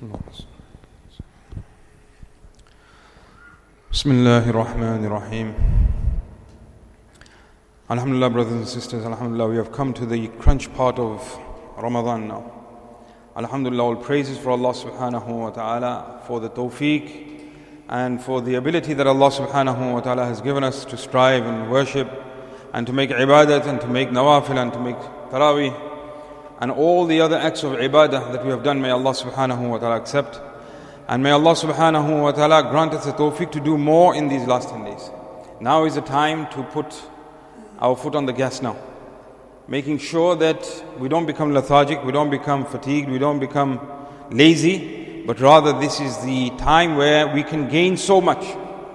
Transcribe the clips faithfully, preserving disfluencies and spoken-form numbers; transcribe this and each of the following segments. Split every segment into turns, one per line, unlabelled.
Bismillahir Rahmanir Rahim. Alhamdulillah, brothers and sisters, Alhamdulillah, we have come to the crunch part of Ramadan now. Alhamdulillah, all praises for Allah subhanahu wa ta'ala for the tawfiq and for the ability that Allah subhanahu wa ta'ala has given us to strive and worship and to make ibadat and to make nawafil and to make tarawih and all the other acts of ibadah that we have done. May Allah subhanahu wa ta'ala accept, and may Allah subhanahu wa ta'ala grant us the tawfiq to do more in these last ten days. Now is the time to put our foot on the gas now, making sure that we don't become lethargic, we don't become fatigued, we don't become lazy, but rather this is the time where we can gain so much.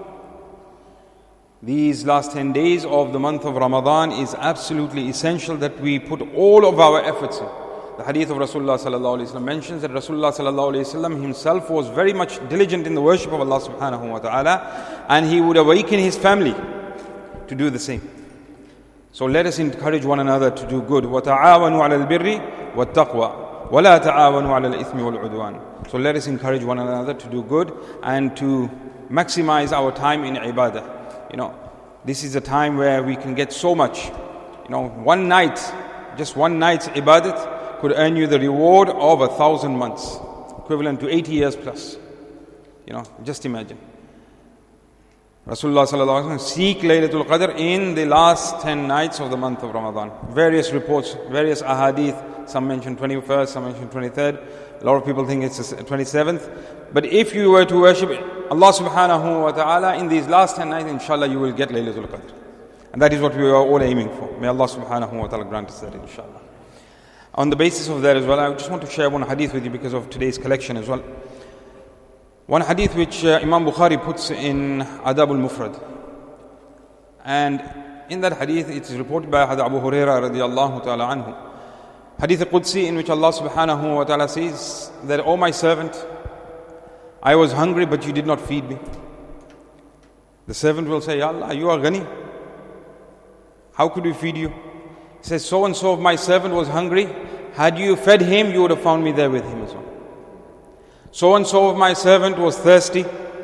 These last ten days of the month of Ramadan is absolutely essential that we put all of our efforts in. The hadith of Rasulullah sallallahu alaihi wasallam mentions that Rasulullah sallallahu alaihi wasallam himself was very much diligent in the worship of Allah subhanahu wa ta'ala, and he would awaken his family to do the same. So let us encourage one another to do good. وَتَعَاوَنُوا عَلَى الْبِرِّ وَالتَّقْوَى وَلَا تَعَاوَنُوا عَلَى الْإِثْمِ وَالْعُدْوَانِ. So let us encourage one another to do good and to maximize our time in ibadah. You know, this is a time where we can get so much. You know, one night, just one night's ibadat could earn you the reward of a thousand months, equivalent to eighty years plus. You know, just imagine. Rasulullah sallallahu alaihi wasallam seek Laylatul Qadr in the last ten nights of the month of Ramadan. Various reports, various ahadith, some mention twenty-first, some mention twenty-third. A lot of people think it's the twenty-seventh. But if you were to worship Allah subhanahu wa ta'ala in these last ten nights, inshallah you will get Laylatul Qadr. And that is what we are all aiming for. May Allah subhanahu wa ta'ala grant us that, inshallah. On the basis of that as well, I just want to share one hadith with you because of today's collection as well. One hadith which uh, Imam Bukhari puts in Adab al-Mufrad. And in that hadith it is reported by Hadith Abu Hurairah radiyallahu ta'ala anhu. Hadith al-Qudsi, in which Allah subhanahu wa ta'ala says that, "O my servant, I was hungry but you did not feed me." The servant will say, "Ya Allah, you are ghani. How could we feed you?" He says, "So and so of my servant was hungry. Had you fed him, you would have found me there with him as well. So and so of my servant was thirsty.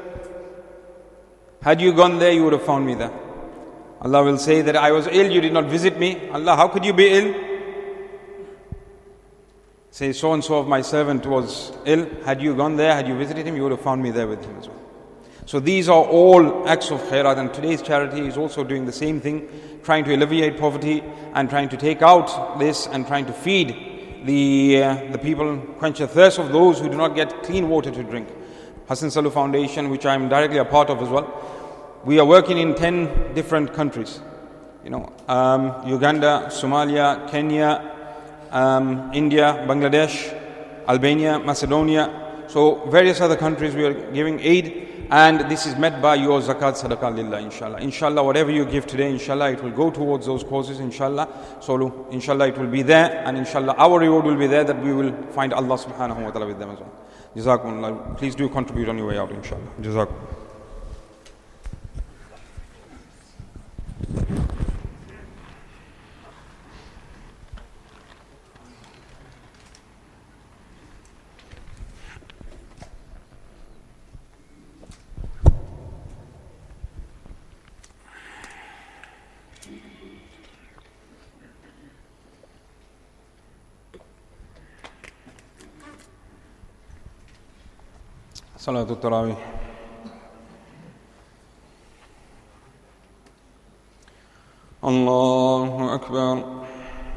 Had you gone there, you would have found me there." Allah will say that, "I was ill, you did not visit me." Allah, how could you be ill? Say, "So and so of my servant was ill. Had you gone there, had you visited him, you would have found me there with him as well." So these are all acts of khairat, and today's charity is also doing the same thing, trying to alleviate poverty and trying to take out this and trying to feed the uh, the people, quench the thirst of those who do not get clean water to drink. Hassan Salu Foundation, which I am directly a part of as well, we are working in ten different countries. You know, um, Uganda, Somalia, Kenya, um, India, Bangladesh, Albania, Macedonia. So various other countries we are giving aid. And this is met by your zakat sadaqah lillah, inshallah. Inshallah, whatever you give today, inshallah, it will go towards those causes, inshallah. So, inshallah, it will be there, and inshallah, our reward will be there, that we will find Allah subhanahu wa ta'ala with them as well. Jazakumullah. Please do contribute on your way out, inshallah. Jazakum. Salatul Tarawih. Allahu Akbar.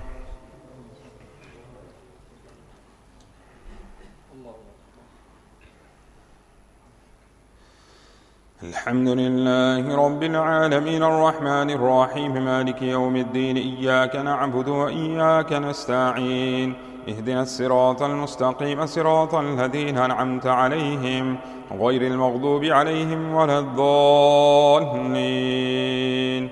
الحمد لله رب العالمين الرحمن الرحيم مالك يوم الدين إياك نعبد وإياك نستعين اهدنا الصراط المستقيم صراط الذين أنعمت عليهم غير المغضوب عليهم ولا الضالين.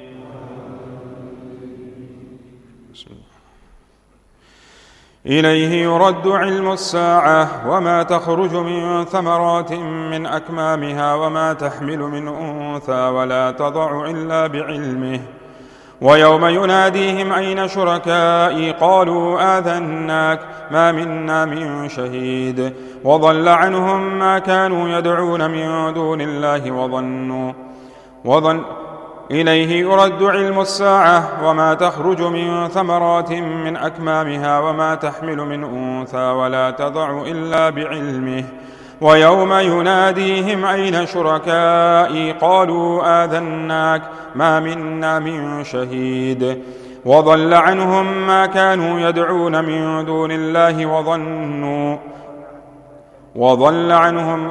إليه يرد علم الساعة وما تخرج من ثمرات من أكمامها وما تحمل من أنثى ولا تضع إلا بعلمه ويوم يناديهم أين شركائي قالوا آذناك ما منا من شهيد وضل عنهم ما كانوا يدعون من دون الله وظنوا وظن إليه يرد علم الساعة وما تخرج من ثمرات من أكمامها وما تحمل من أنثى ولا تضع إلا بعلمه ويوم يناديهم أين شركائي قالوا آذناك ما منا من شهيد وضل عنهم ما كانوا يدعون من دون الله وظنوا وضل عنهم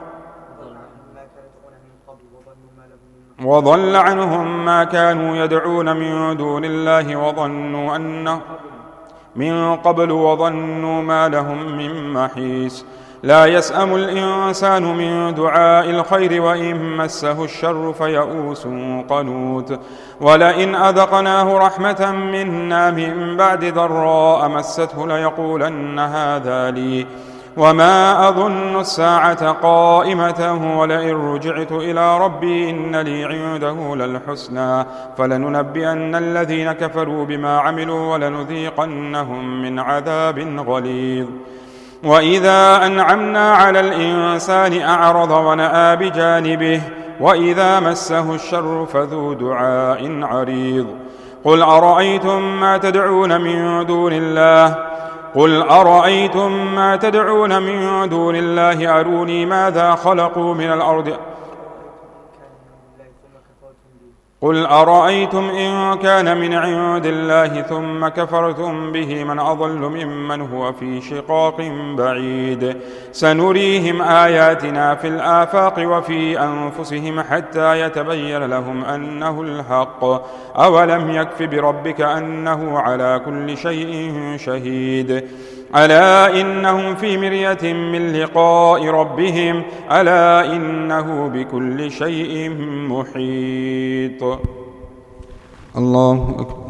وضل عنهم ما كانوا يدعون من دون الله وظنوا أنه من قبل وظنوا ما لهم من محيص لا يسأم الإنسان من دعاء الخير وإن مسه الشر فيئوس قنوت ولئن أذقناه رحمة منا من بعد ضراء مسته ليقولن هذا لي وما أظن الساعة قائمة ولئن رجعت إلى ربي إن لي عنده للحسنى فلننبئن الذين كفروا بما عملوا ولنذيقنهم من عذاب غليظ وإذا أنعمنا على الإنسان أعرض ونأى بجانبه وإذا مسه الشر فذو دعاء عريض قل أرأيتم ما تدعون من دون الله قل أرأيتم ما تدعون من دون الله أروني ماذا خلقوا من الأرض قل أرأيتم إن كان من عند الله ثم كفرتم به من أضل ممن هو في شقاق بعيد سنريهم آياتنا في الآفاق وفي أنفسهم حتى يتبين لهم أنه الحق أولم يكف بربك أنه على كل شيء شهيد ألا إنهم في مرية من لقاء ربهم ألا إنه بكل شيء محيط. الله أكبر.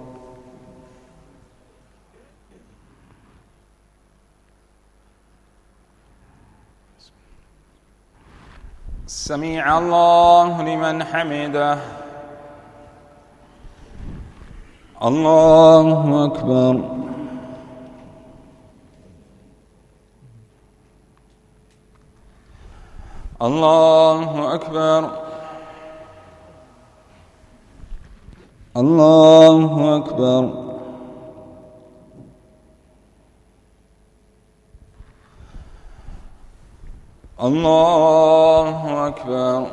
سمع الله لمن حمده. الله أكبر. الله أكبر. الله أكبر. الله أكبر.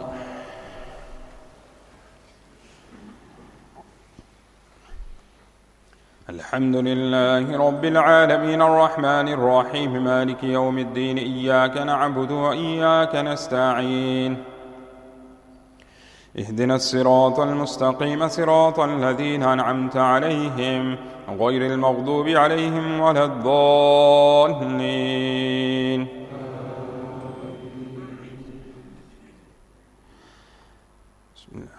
الحمد لله رب العالمين الرحمن الرحيم مالك يوم الدين إياك نعبد وإياك نستعين اهدنا الصراط المستقيم صراط الذين أنعمت عليهم غير المغضوب عليهم ولا الضالين. بسم الله.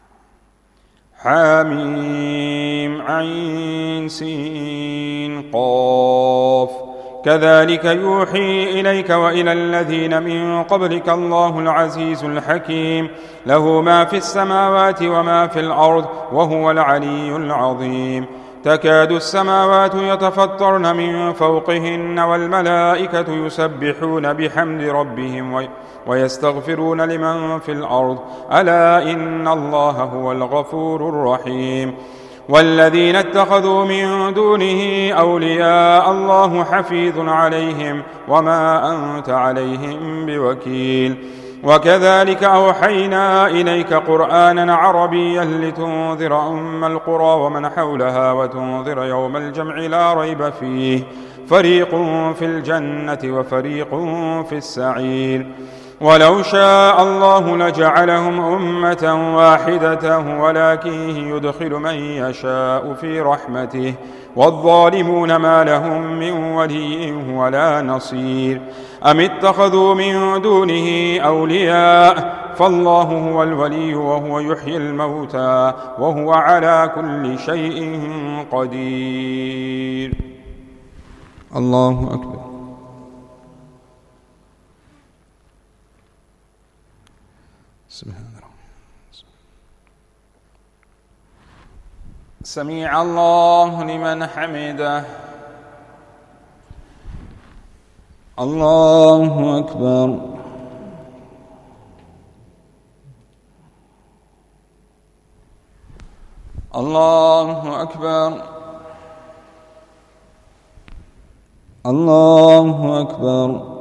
حاميم عين سين قاف كذلك يوحي إليك وإلى الذين من قبلك الله العزيز الحكيم له ما في السماوات وما في الأرض وهو العلي العظيم. تكاد السماوات يتفطرن من فوقهن والملائكة يسبحون بحمد ربهم ويستغفرون لمن في الأرض ألا إن الله هو الغفور الرحيم. والذين اتخذوا من دونه أولياء الله حفيظ عليهم وما أنت عليهم بوكيل. وكذلك أوحينا إليك قرآنا عربيا لتنذر أم القرى ومن حولها وتنذر يوم الجمع لا ريب فيه فريق في الجنة وفريق في السعير. ولو شاء الله لجعلهم أمة واحدة ولكن يدخل من يشاء في رحمته والظالمون ما لهم من ولي ولا نصير. أم اتخذوا من دونه أولياء فالله هو الولي وهو يحيي الموتى وهو على كل شيء قدير. الله أكبر. سبحان الله. سمع الله لمن حمده. الله أكبر. الله أكبر. الله أكبر.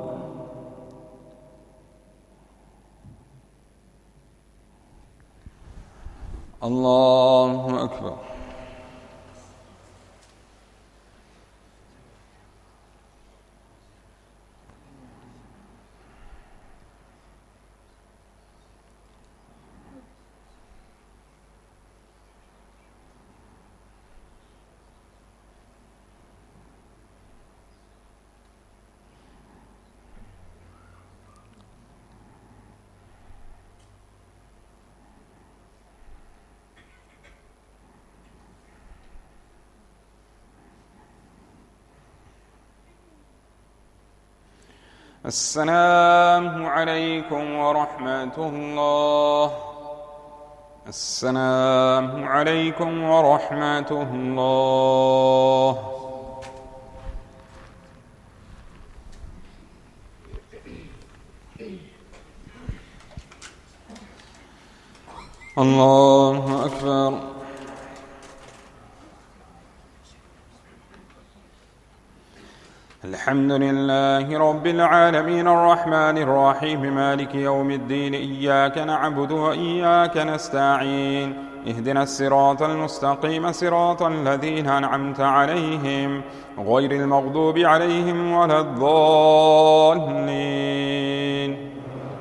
الله أكبر. السلام عليكم ورحمة الله. السلام عليكم ورحمة الله. الله أكبر. الحمد لله رب العالمين الرحمن الرحيم مالك يوم الدين. إياك نعبد وإياك نستعين. اهدنا الصراط المستقيم صراط الذين أنعمت عليهم غير المغضوب عليهم ولا الضالين.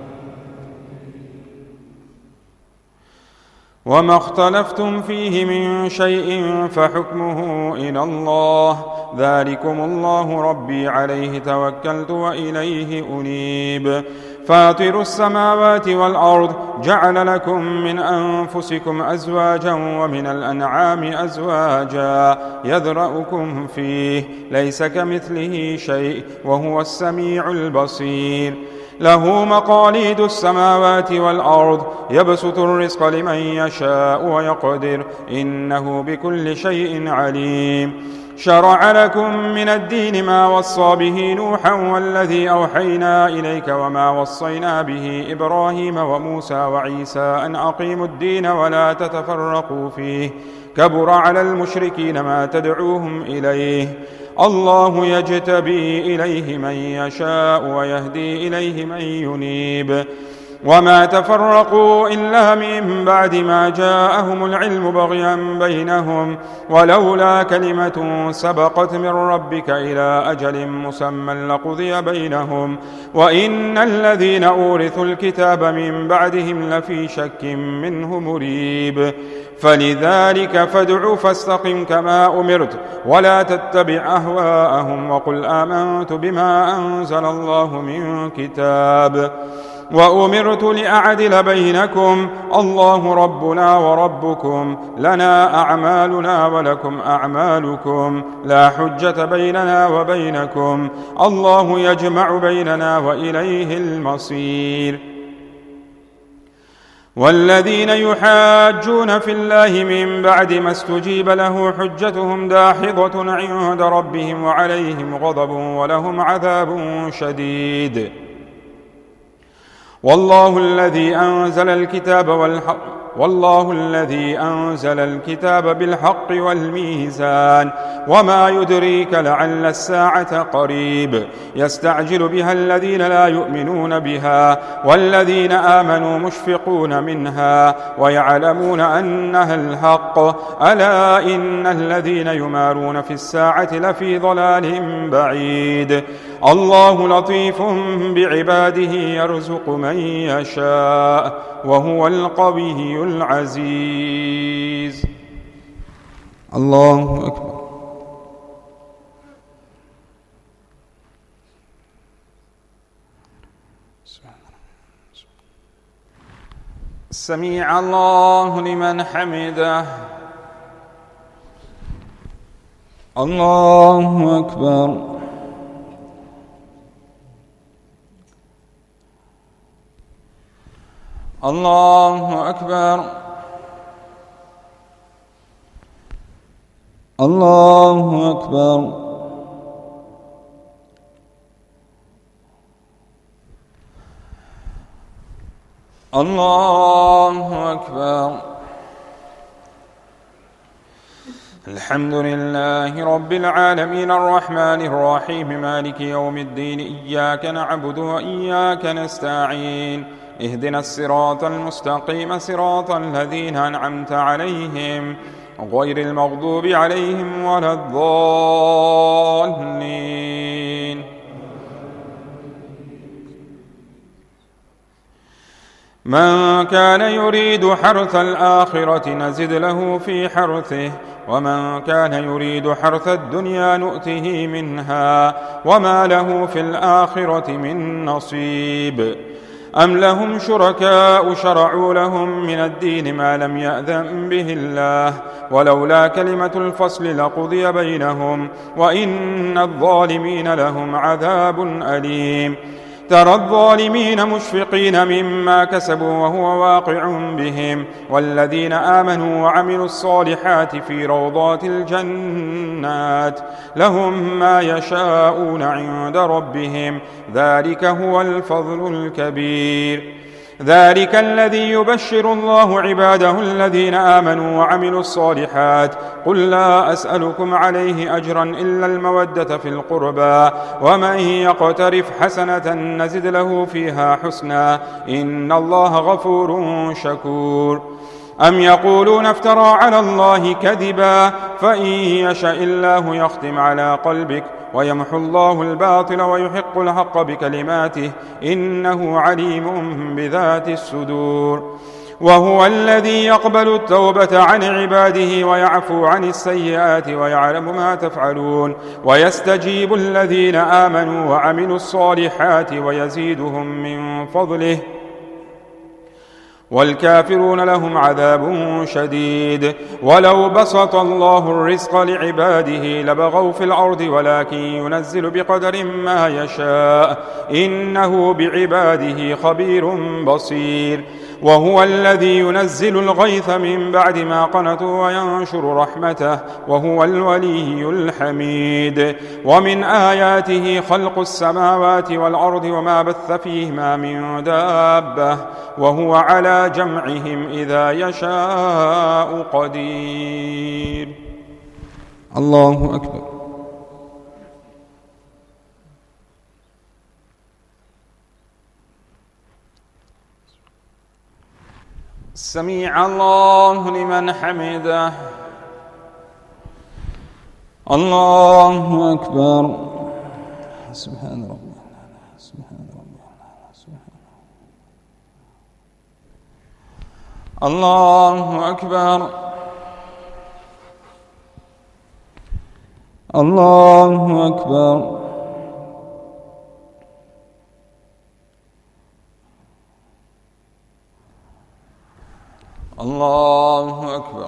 وما اختلفتم فيه من شيء فحكمه إلى الله. ذلكم الله ربي عليه توكلت وإليه أنيب. فاطر السماوات والأرض جعل لكم من أنفسكم أزواجا ومن الأنعام أزواجا يذرأكم فيه ليس كمثله شيء وهو السميع البصير. له مقاليد السماوات والأرض يبسط الرزق لمن يشاء ويقدر إنه بكل شيء عليم. شرع لكم من الدين ما وصى به نوحا والذي أوحينا إليك وما وصينا به إبراهيم وموسى وعيسى أن أقيموا الدين ولا تتفرقوا فيه كبر على المشركين ما تدعوهم إليه. الله يجتبي إليه من يشاء ويهدي إليه من ينيب. وما تفرقوا إلا من بعد ما جاءهم العلم بغيا بينهم ولولا كلمة سبقت من ربك إلى أجل مسمى لقضي بينهم وإن الذين أورثوا الكتاب من بعدهم لفي شك منه مريب. فلذلك فادع فاستقم كما أمرت ولا تتبع أهواءهم وقل آمنت بما أنزل الله من كتاب وأمرت لأعدل بينكم الله ربنا وربكم لنا أعمالنا ولكم أعمالكم لا حجة بيننا وبينكم الله يجمع بيننا وإليه المصير. والذين يحاجون في الله من بعد ما استجيب له حجتهم داحضة عند ربهم وعليهم غضب ولهم عذاب شديد. والله الذي أنزل الكتاب والحق والله الذي أنزل الكتاب بالحق والميزان وما يدريك لعل الساعة قريب. يستعجل بها الذين لا يؤمنون بها والذين آمنوا مشفقون منها ويعلمون أنها الحق ألا إن الذين يمارون في الساعة لفي ضلال بعيد. الله لطيف بعباده يرزق من يشاء وهو القوي العزيز. الله أكبر. سمع الله لمن حمده. الله أكبر. الله أكبر. الله أكبر. الله أكبر. الحمد لله رب العالمين الرحمن الرحيم مالك يوم الدين إياك نعبد وإياك نستعين اهدنا الصراط المستقيم صراط الذين أنعمت عليهم غير المغضوب عليهم ولا الضالين. من كان يريد حرث الآخرة نزد له في حرثه ومن كان يريد حرث الدنيا نؤته منها وما له في الآخرة من نصيب. أم لهم شركاء شرعوا لهم من الدين ما لم يأذن به الله ولولا كلمة الفصل لقضي بينهم وإن الظالمين لهم عذاب أليم. ترى الظالمين مشفقين مما كسبوا وهو واقع بهم والذين آمنوا وعملوا الصالحات في روضات الجنات لهم ما يشاءون عند ربهم ذلك هو الفضل الكبير. ذلك الذي يبشر الله عباده الذين آمنوا وعملوا الصالحات قل لا أسألكم عليه أجرا إلا المودة في القربى ومن يقترف حسنة نزد له فيها حسنا إن الله غفور شكور. أم يقولون افترى على الله كذبا فإن يشاء الله يختم على قلبك ويمحو الله الباطل ويحق الحق بكلماته إنه عليم بذات الصدور. وهو الذي يقبل التوبة عن عباده ويعفو عن السيئات ويعلم ما تفعلون ويستجيب الذين آمنوا وعملوا الصالحات ويزيدهم من فضله والكافرون لهم عذاب شديد. ولو بسط الله الرزق لعباده لبغوا في الأرض ولكن ينزل بقدر ما يشاء إنه بعباده خبير بصير. وهو الذي ينزل الغيث من بعد ما قنطوا وينشر رحمته وهو الولي الحميد. ومن آياته خلق السماوات والأرض وما بث فيهما من دابة وهو على جمعهم إذا يشاء قدير. الله أكبر. سميع الله لمن حمده. الله أكبر. سبحان ربي سبحان ربي سبحان الله أكبر. الله أكبر. الله أكبر.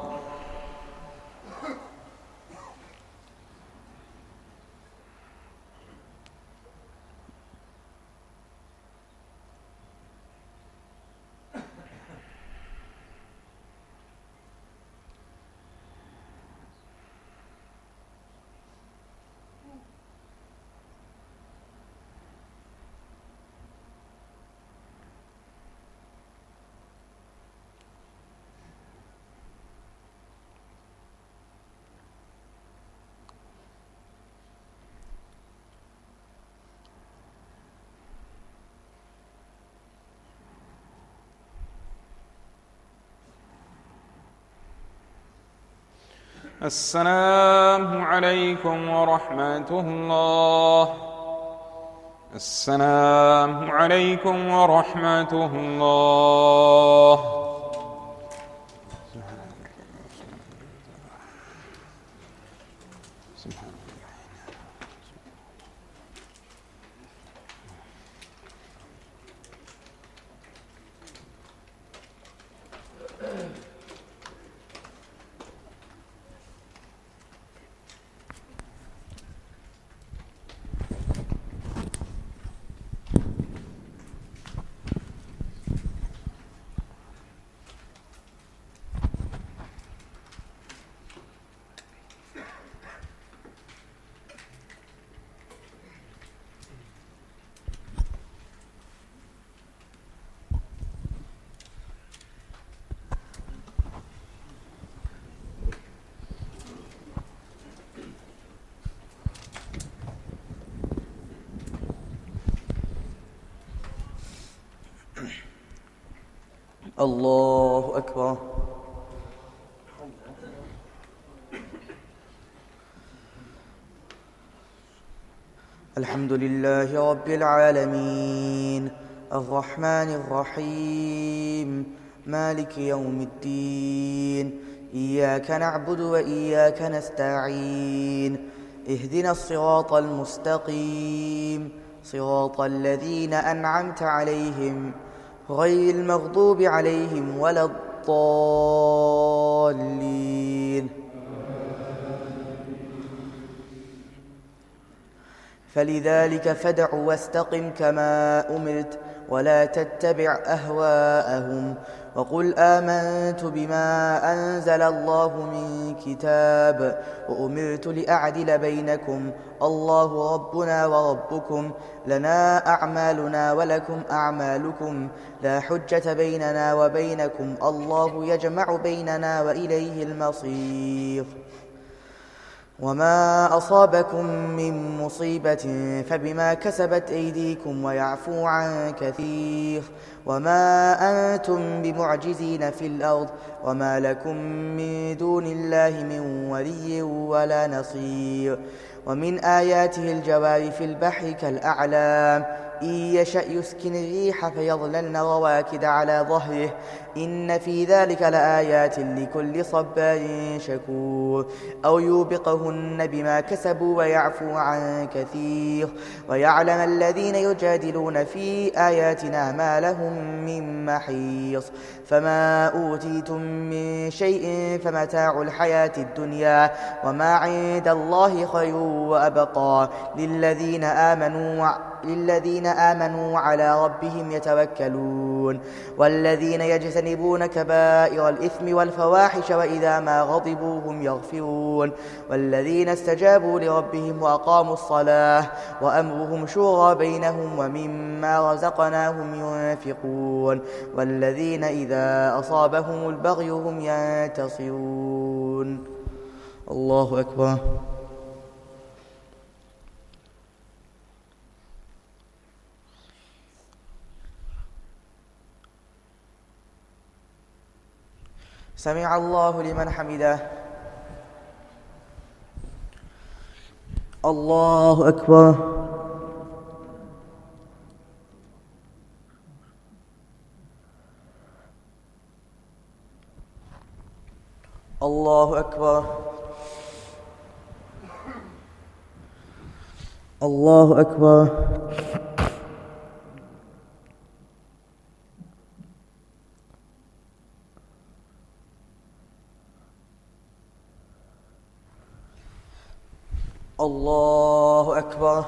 السلام عليكم ورحمة الله. السلام عليكم ورحمة الله.
الله أكبر. الحمد لله رب العالمين الرحمن الرحيم مالك يوم الدين إياك نعبد وإياك نستعين اهدنا الصراط المستقيم صراط الذين أنعمت عليهم غير المغضوب عليهم ولا الضالين. فلذلك فادع واستقم كما أمرت ولا تتبع أهواءهم وقل آمنت بما أنزل الله من كتاب وأمرت لأعدل بينكم الله ربنا وربكم لنا أعمالنا ولكم أعمالكم لا حجة بيننا وبينكم الله يجمع بيننا وإليه المصير. وما أصابكم من مصيبة فبما كسبت أيديكم ويعفو عن كثير وما أنتم بمعجزين في الأرض وما لكم من دون الله من ولي ولا نصير. ومن آياته الجوار في البحر كالأعلام إن يشأ يسكن الريح فيظللن رواكد على ظهره إن في ذلك لآيات لكل صبار شكور. أو يوبقهن بما كسبوا ويعفو عن كثير ويعلم الذين يجادلون في آياتنا ما لهم من محيص. فما أوتيتم من شيء فمتاع الحياة الدنيا وما عند الله خير وأبقى للذين آمنوا للذين آمنوا على ربهم يتوكلون. والذين يجتنبون كبائر الإثم والفواحش وإذا ما غضبوا هم يغفرون. والذين استجابوا لربهم وأقاموا الصلاة وأمرهم شورى بينهم ومما رزقناهم ينفقون. والذين إذا أصابهم البغي هم ينتصرون. الله أكبر. سمع الله لمن حمده. الله أكبر. الله أكبر. الله أكبر. الله أكبر.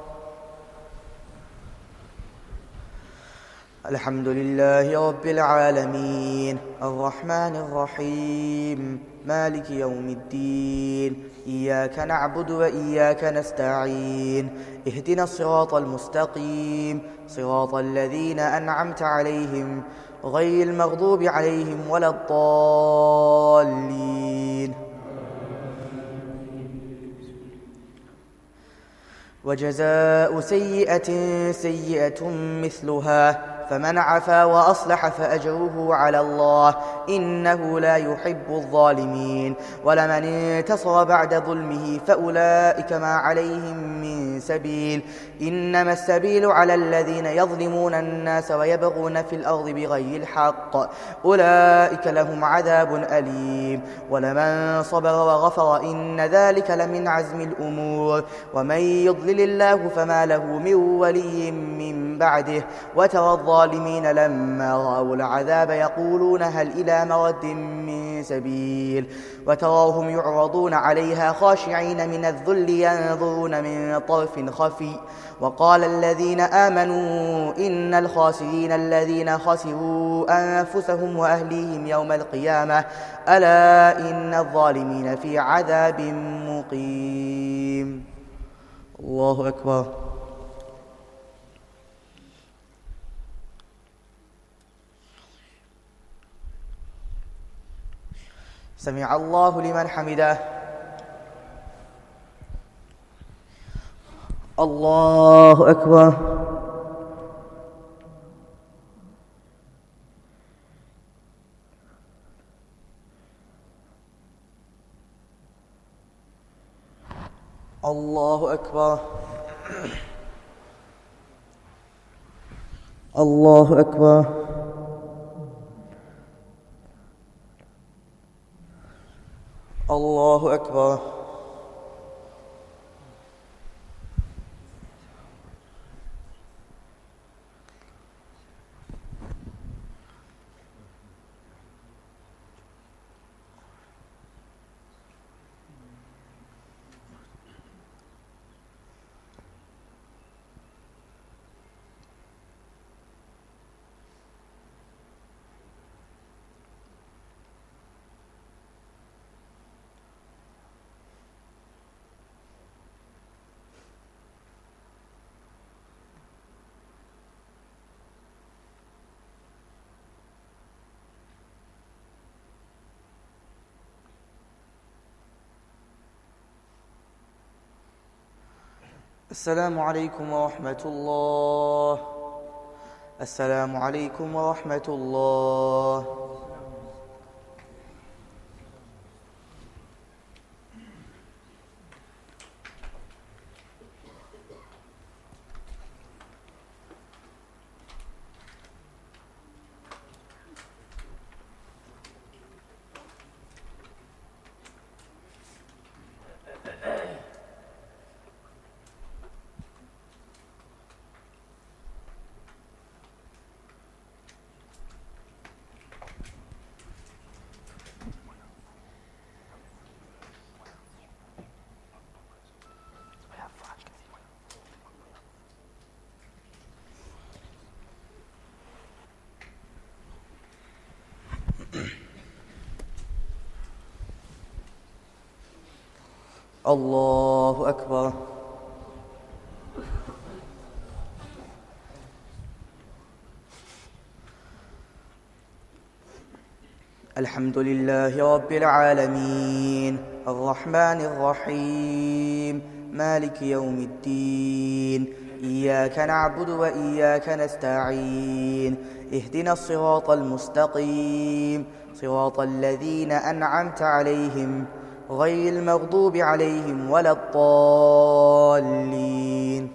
الحمد لله رب العالمين الرحمن الرحيم مالك يوم الدين إياك نعبد وإياك نستعين اهدنا الصراط المستقيم صراط الذين أنعمت عليهم غير المغضوب عليهم ولا الضالين. وجزاء سيئة سيئة مثلها فمن عفا وأصلح فأجره على الله إنه لا يحب الظالمين. ولمن انتصر بعد ظلمه فأولئك ما عليهم من سبيل إنما السبيل على الذين يظلمون الناس ويبغون في الأرض بغير الحق أولئك لهم عذاب أليم. ولمن صبر وغفر إن ذلك لمن عزم الأمور. ومن يضلل الله فما له من ولي من بعده. وترى الظالمين لما رأوا العذاب يقولون هل إلى مرد من سبيل وتراهم يعرضون عليها خاشعين من الذل ينظرون من طرف خفي. وقال الذين آمنوا إن الخاسرين الذين خسروا أنفسهم وأهليهم يوم القيامة ألا إن الظالمين في عذاب مقيم. الله أكبر. سمع الله لمن حمده. الله أكبر. أكبر الله أكبر الله أكبر السلام عليكم ورحمة الله السلام عليكم ورحمة الله الله أكبر الحمد لله رب العالمين الرحمن الرحيم مالك يوم الدين إياك نعبد وإياك نستعين اهدنا الصراط المستقيم صراط الذين أنعمت عليهم غير المغضوب عليهم ولا الضالين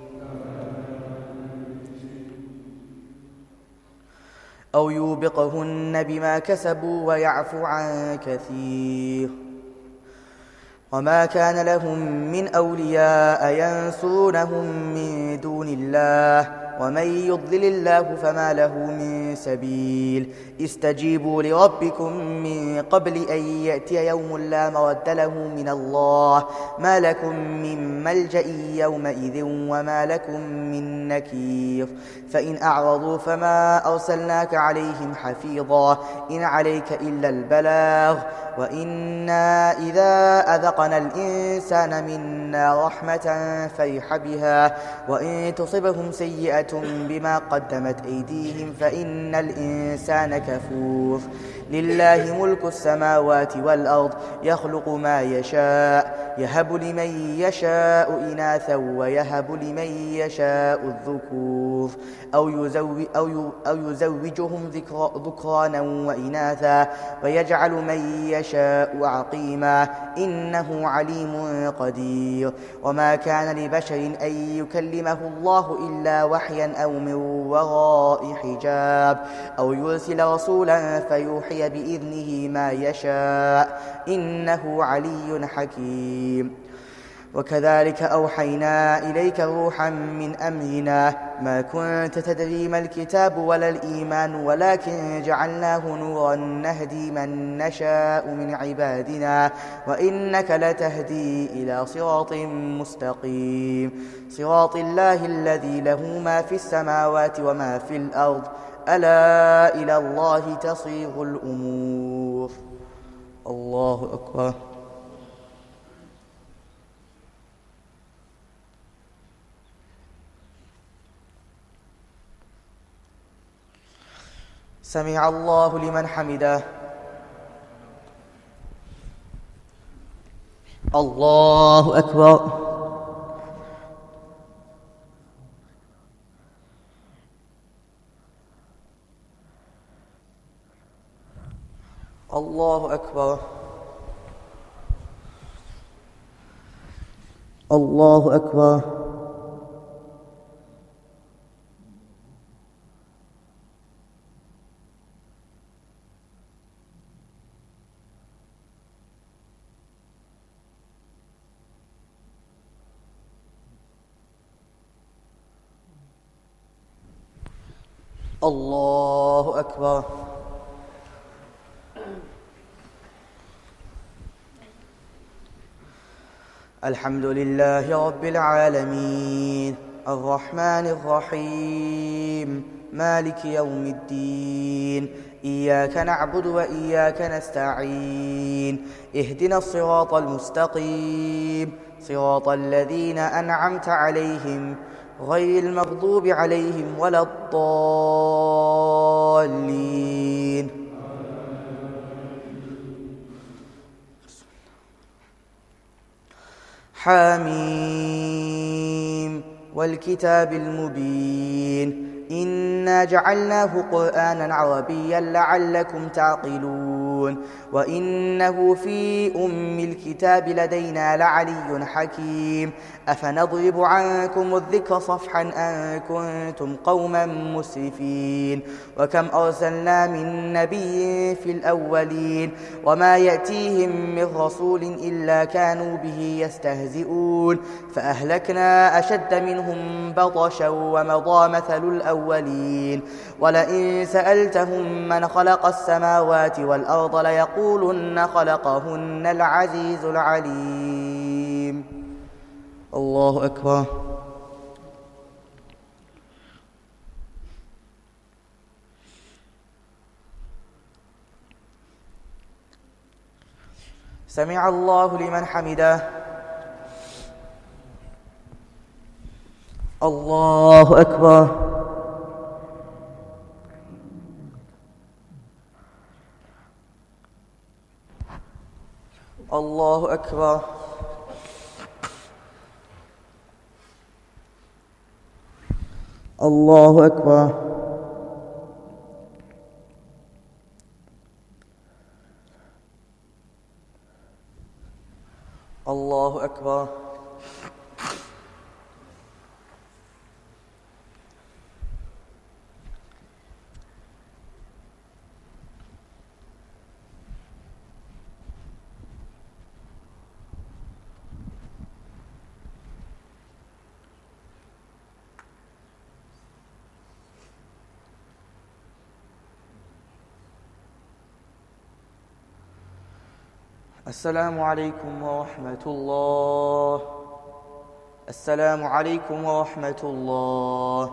أو يوبقهن بما كسبوا ويعفو عن كثير وما كان لهم من أولياء ينصرونهم من دون الله ومن يضلل الله فما له من سبيل استجيبوا لربكم من قبل أن يأتي يوم لا مرد له من الله ما لكم من ملجأ يومئذ وما لكم من نكير فإن أعرضوا فما أرسلناك عليهم حفيظا إن عليك إلا البلاغ وإنا إذا أذقنا الإنسان منا رحمة فرح بها وإن تصبهم سيئة بما قدمت أيديهم فإن الإنسان كفور لله ملك السماوات والأرض يخلق ما يشاء يهب لمن يشاء إناثا ويهب لمن يشاء الذكور أو, يزوج أو, أو يزوجهم ذكرانا وإناثا ويجعل من يشاء عقيما إنه عليم قدير وما كان لبشر أن يكلمه الله إلا وحيا أو من وراء حجاب أو يرسل رسولا فيوحي بإذنه ما يشاء إنه علي حكيم وكذلك أوحينا إليك روحا من أمرنا ما كنت تدري ما الكتاب ولا الإيمان ولكن جعلناه نورا نهدي من نشاء من عبادنا وإنك لتهدي إلى صراط مستقيم صراط الله الذي له ما في السماوات وما في الأرض ألا إلى الله تصير الأمور الله أكبر سمع الله لمن حمده الله أكبر الله أكبر الله أكبر الله أكبر. الحمد لله رب العالمين الرحمن الرحيم مالك يوم الدين إياك نعبد وإياك نستعين اهدنا الصراط المستقيم صراط الذين أنعمت عليهم غير المغضوب عليهم ولا الضالين. حاميم والكتاب المبين إنا جعلناه قرآنا عربيا لعلكم تعقلون وإنه في أم الكتاب لدينا لعلي حكيم أفنضرب عنكم الذكر صفحا أن كنتم قوما مسرفين وكم أرسلنا من نبي في الأولين وما يأتيهم من رسول إلا كانوا به يستهزئون فأهلكنا أشد منهم بطشا ومضى مثل الأولين ولئن سألتهم من خلق السماوات والأرض ليقولن خلقهن العزيز العليم. الله أكبر. سمع الله لمن حمده. الله أكبر. الله أكبر. الله أكبر. الله أكبر. السلام عليكم ورحمة الله. السلام عليكم ورحمة الله.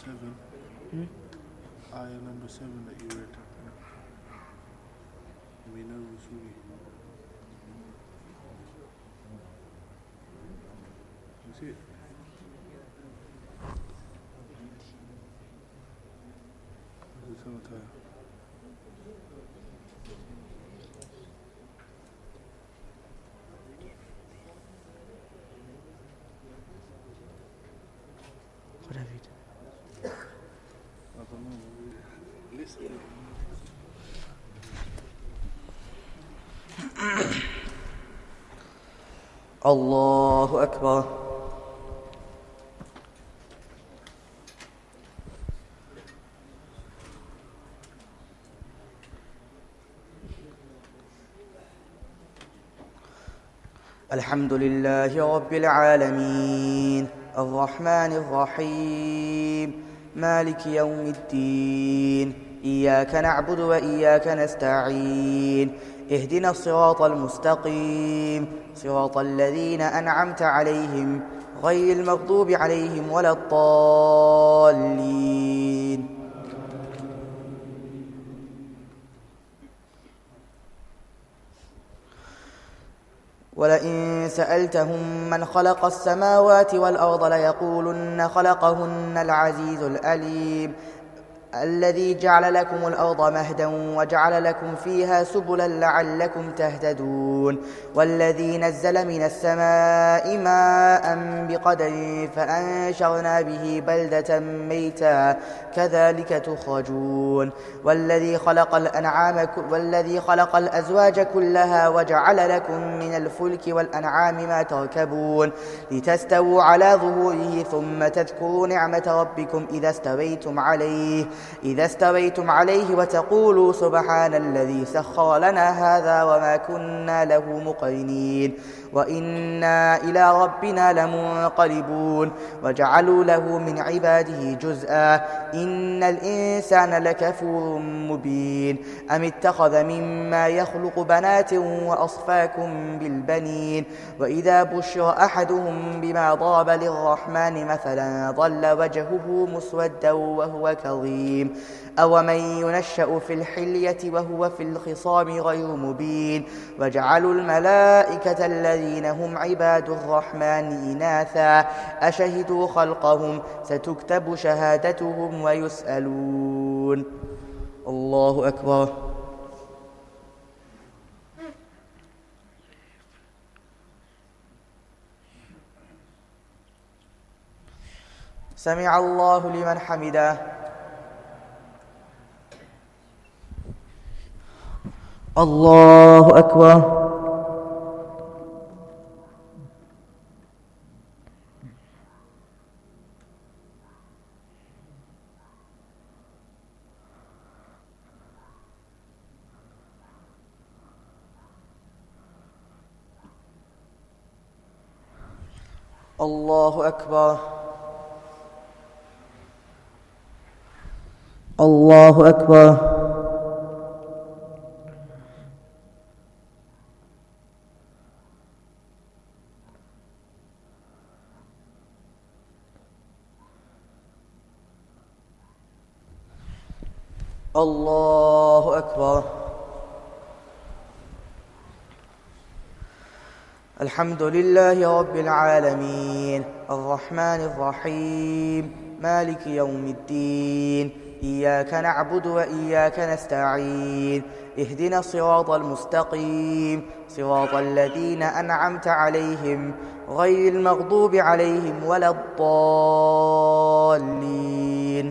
seven.
Hmm?
Ayah number seven that you read. We know Rusuli. You see it? This is so tired.
What have you done?
I don't know. Listen.
الله أكبر. الحمد لله رب العالمين الرحمن الرحيم مالك يوم الدين إياك نعبد وإياك نستعين اهدنا الصراط المستقيم صراط الذين أنعمت عليهم غير المغضوب عليهم ولا الضالين. ولئن سألتهم من خلق السماوات والأرض ليقولن خلقهن العزيز الأليم الذي جعل لكم الأرض مهدا وجعل لكم فيها سبلا لعلكم تهتدون والذي نزل من السماء ماء بقدر فأنشرنا به بلدة ميتا كذلك تخرجون والذي خلق الأنعام والذي خلق الأزواج كلها وجعل لكم من الفلك والأنعام ما تركبون لتستووا على ظهوره ثم تذكروا نعمة ربكم إذا استويتم عليه إذا استويتم عليه وتقولوا سبحان الذي سخر لنا هذا وما كنا له مقرنين وإنا إلى ربنا لمنقلبون وجعلوا له من عباده جزءا إن الإنسان لكفور مبين أم اتخذ مما يخلق بنات وأصفاكم بالبنين وإذا بشر أحدهم بما ضرب للرحمن مثلا ظل وجهه مسودا وهو كظيم أومن ينشأ في الحلية وهو في الخصام غير مبين وجعلوا الملائكة الذين هم عباد الرحمن إناثا أشهدوا خلقهم ستكتب شهادتهم ويسألون. الله أكبر. سمع الله لمن حمده. الله أكبر. الله أكبر. الله أكبر. الله أكبر. الحمد لله رب العالمين الرحمن الرحيم مالك يوم الدين إياك نعبد وإياك نستعين اهدنا الصراط المستقيم صراط الذين أنعمت عليهم غير المغضوب عليهم ولا الضالين.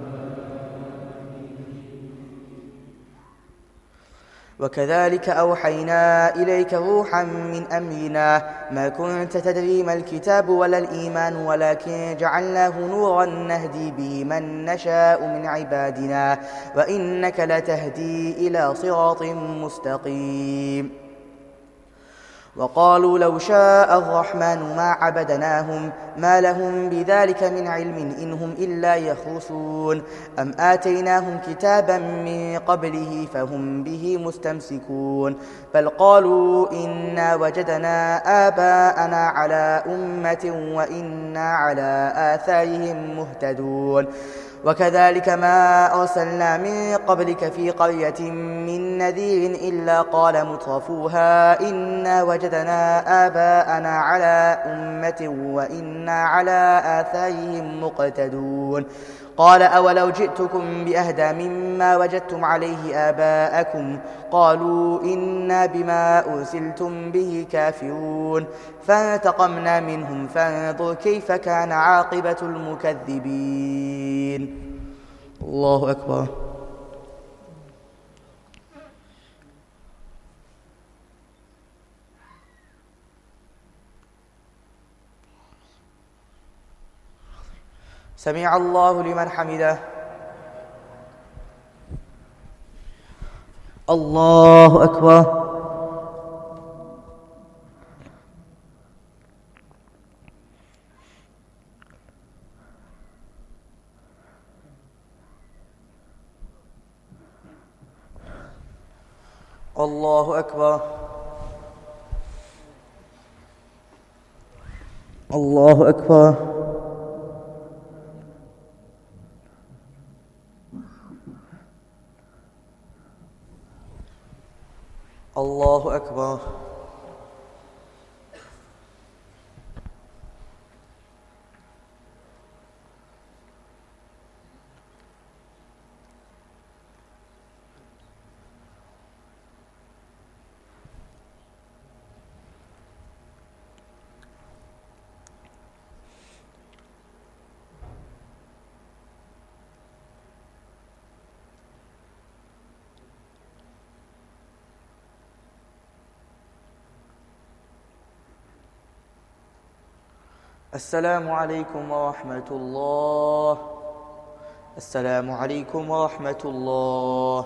وكذلك أوحينا إليك روحا من أمرنا ما كنت تدري ما الكتاب ولا الإيمان ولكن جعلناه نورا نهدي به من نشاء من عبادنا وإنك لتهدي إلى صراط مستقيم. وقالوا لو شاء الرحمن ما عبدناهم ما لهم بذلك من علم إن هم إلا يخرصون أم آتيناهم كتابا من قبله فهم به مستمسكون بل قالوا إنا وجدنا آباءنا على أمة وإنا على آثارهم مهتدون وكذلك ما أرسلنا من قبلك في قرية من نذير إلا قال مترفوها إنا وجدنا آباءنا على أمة وإنا على آثارهم مقتدون قال أولو جئتكم بأهدى مما وجدتم عليه آباءكم قالوا إنا بما أرسلتم به كافرون فانتقمنا منهم فانظر كيف كان عاقبة المكذبين. الله أكبر. سمع الله لمن حمده. الله أكبر. الله أكبر. الله أكبر. الله أكبر. السلام عليكم ورحمة الله. السلام عليكم ورحمة الله.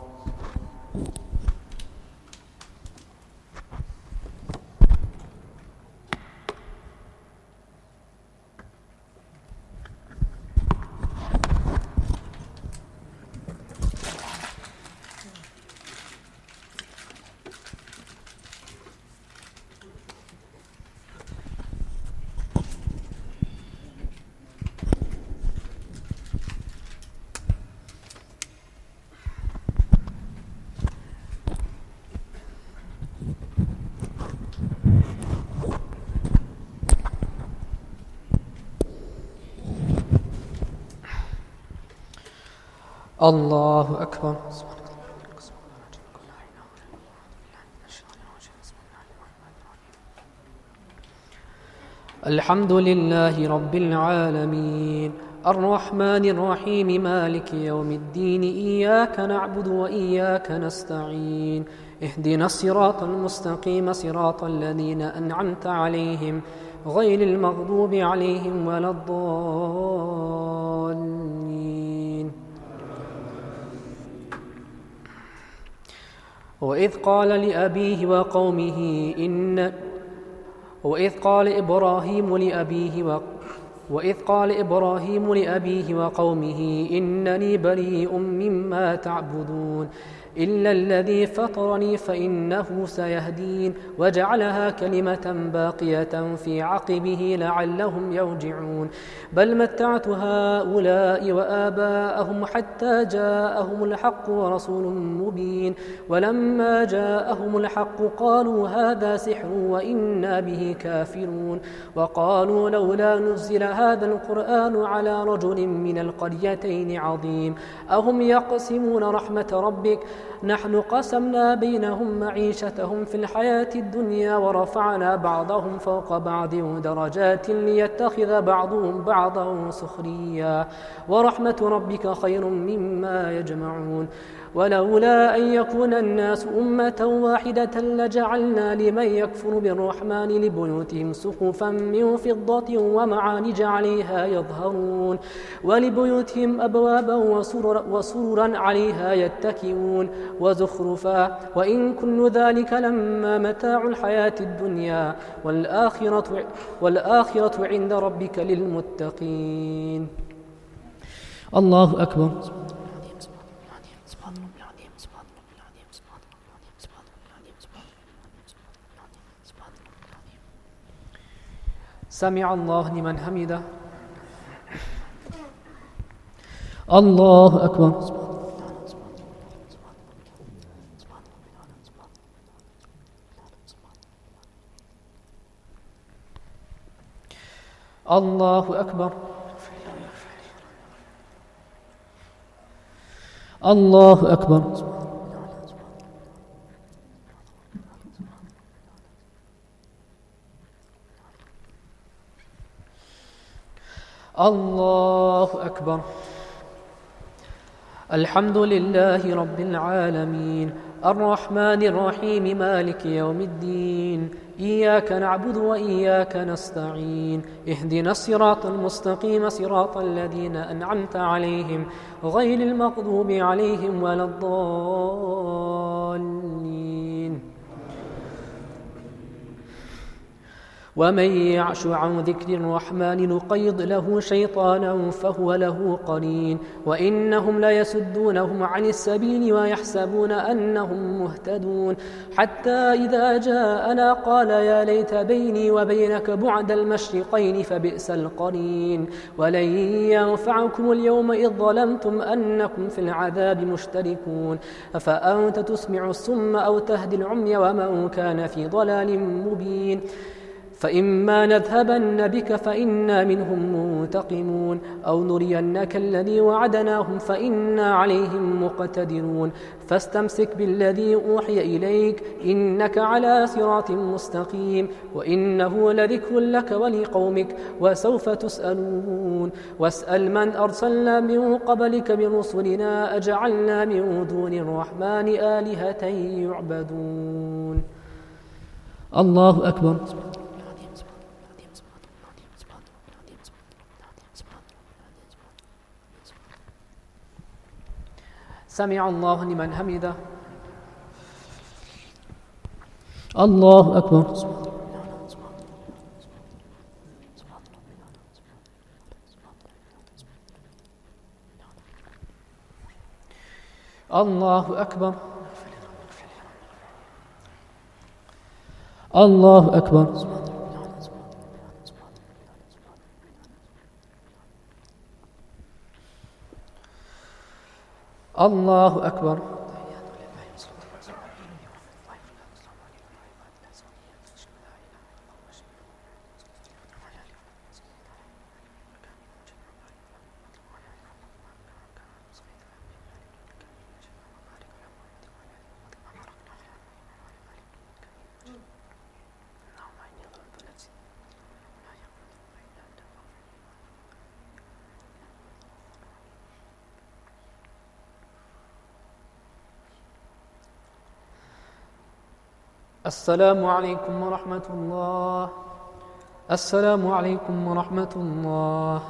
الله أكبر. الحمد لله رب العالمين الرحمن الرحيم مالك يوم الدين إياك نعبد وإياك نستعين اهدنا الصراط المستقيم صراط الذين أنعمت عليهم غير المغضوب عليهم ولا الضالين. وإذ قال لأبيه وقومه إن وإذ قال إبراهيم لأبيه و وإذ قال إبراهيم لأبيه وقومه إنني بريء مما تعبدون إلا الذي فطرني فإنه سيهدين وجعلها كلمة باقية في عقبه لعلهم يرجعون بل متعت هؤلاء وآباءهم حتى جاءهم الحق ورسول مبين ولما جاءهم الحق قالوا هذا سحر وإنا به كافرون وقالوا لولا نزل هذا القرآن على رجل من القريتين عظيم أهم يقسمون رحمة ربك نحن قسمنا بينهم معيشتهم في الحياة الدنيا ورفعنا بعضهم فوق بعض درجات ليتخذ بعضهم بعضا سخريا ورحمة ربك خير مما يجمعون ولولا أن يكون الناس أمة واحدة لجعلنا لمن يكفر بالرحمن لبيوتهم سقفا من فضة ومعارج عليها يظهرون ولبيوتهم أبوابا وسررا, وسررا عليها يتكئون وزخرفا وإن كل ذلك لما متاع الحياة الدنيا والآخرة, والآخرة عند ربك للمتقين. الله أكبر. سمع الله لمن حمده. الله أكبر. الله أكبر. الله أكبر. الله أكبر. الحمد لله رب العالمين الرحمن الرحيم مالك يوم الدين إياك نعبد وإياك نستعين اهدنا الصراط المستقيم صراط الذين أنعمت عليهم غير المغضوب عليهم ولا الضالين. ومن يعش عن ذكر الرحمن نقيض له شيطانا فهو له قرين وإنهم ليسدونهم عن السبيل ويحسبون أنهم مهتدون حتى إذا جاءنا قال يا ليت بيني وبينك بعد المشرقين فبئس القرين ولن ينفعكم اليوم إذ ظلمتم أنكم في العذاب مشتركون أفأنت تسمع الصم أو تهدي العمي ومن كان في ضلال مبين فإما نذهبن بك فإنا منهم منتقمون أو نرينك الذي وعدناهم فإنا عليهم مقتدرون فاستمسك بالذي أوحي إليك إنك على صراط مستقيم وإنه لذكر لك ولقومك وسوف تسألون واسأل من أرسلنا من قبلك من رسلنا أجعلنا من دون الرحمن آلهة يعبدون. الله أكبر. سمع الله لمن حمده. الله أكبر. الله أكبر. الله أكبر. الله أكبر. السلام عليكم ورحمة الله. السلام عليكم ورحمة الله.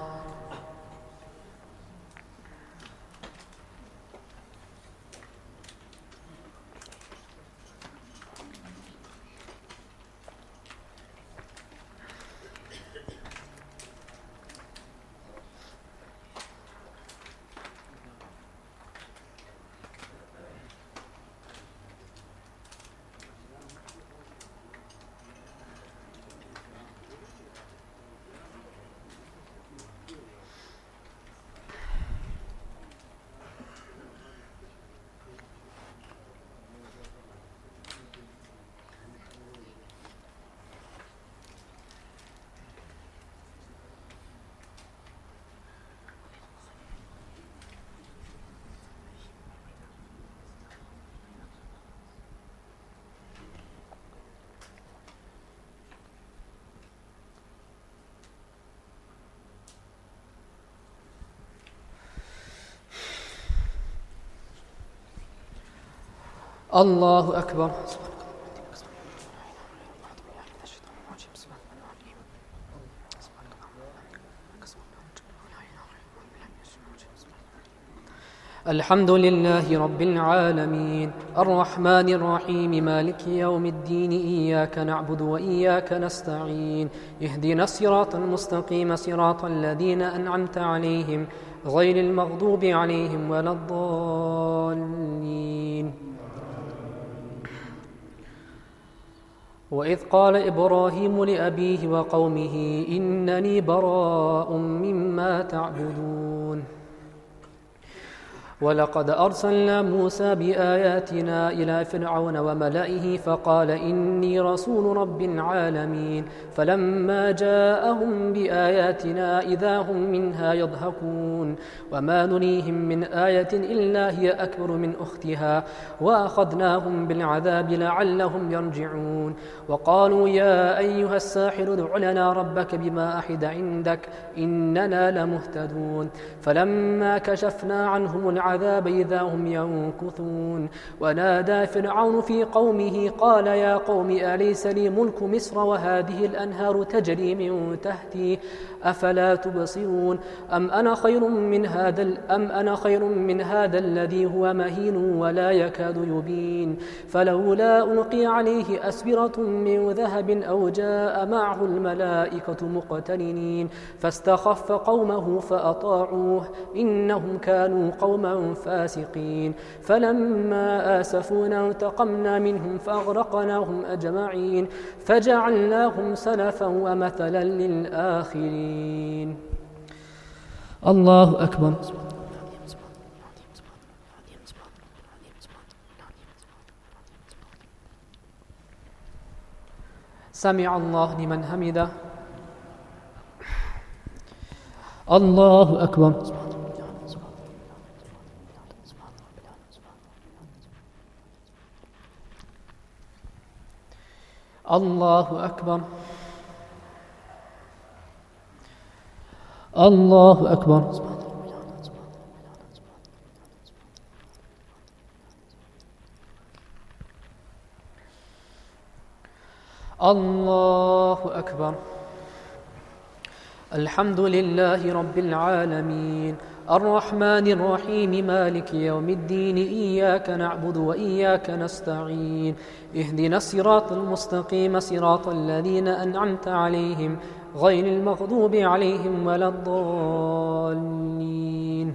الله أكبر. الحمد لله رب العالمين الرحمن الرحيم مالك يوم الدين إياك نعبد وإياك نستعين اهدنا الصراط المستقيم صراط الذين أنعمت عليهم غير المغضوب عليهم ولا الضالين. وإذ قال إبراهيم لأبيه وقومه إنني براء مما تعبدون ولقد أرسلنا موسى بآياتنا إلى فرعون وملئه فقال إني رسول رب العالمين فلما جاءهم بآياتنا إذا هم منها يضحكون وما نريهم من آية إلا هي أكبر من أختها وأخذناهم بالعذاب لعلهم يرجعون وقالوا يا أيها الساحر ادع لنا ربك بما أحد عندك إننا لمهتدون فلما كشفنا عنهم العذاب العذاب إذا هم ينكثون ونادى فرعون في قومه قال يا قوم أليس لي ملك مصر وهذه الأنهار تجري من تحتي أفلا تبصرون أم أنا خير من هذا أم أنا خير من هذا الذي هو مهين ولا يكاد يبين فلولا ألقي عليه أسورة من ذهب أو جاء معه الملائكة مقترنين فاستخف قومه فأطاعوه إنهم كانوا قوما فاسقين فلما آسفونا انتقمنا منهم فأغرقناهم أجمعين فجعلناهم سلفا ومثلا للآخرين. الله أكبر. سمع الله لمن حمده. الله أكبر. الله أكبر. الله أكبر. الله أكبر. الحمد لله رب العالمين الرحمن الرحيم مالك يوم الدين إياك نعبد وإياك نستعين اهدنا الصراط المستقيم صراط الذين أنعمت عليهم غير المغضوب عليهم ولا الضالين.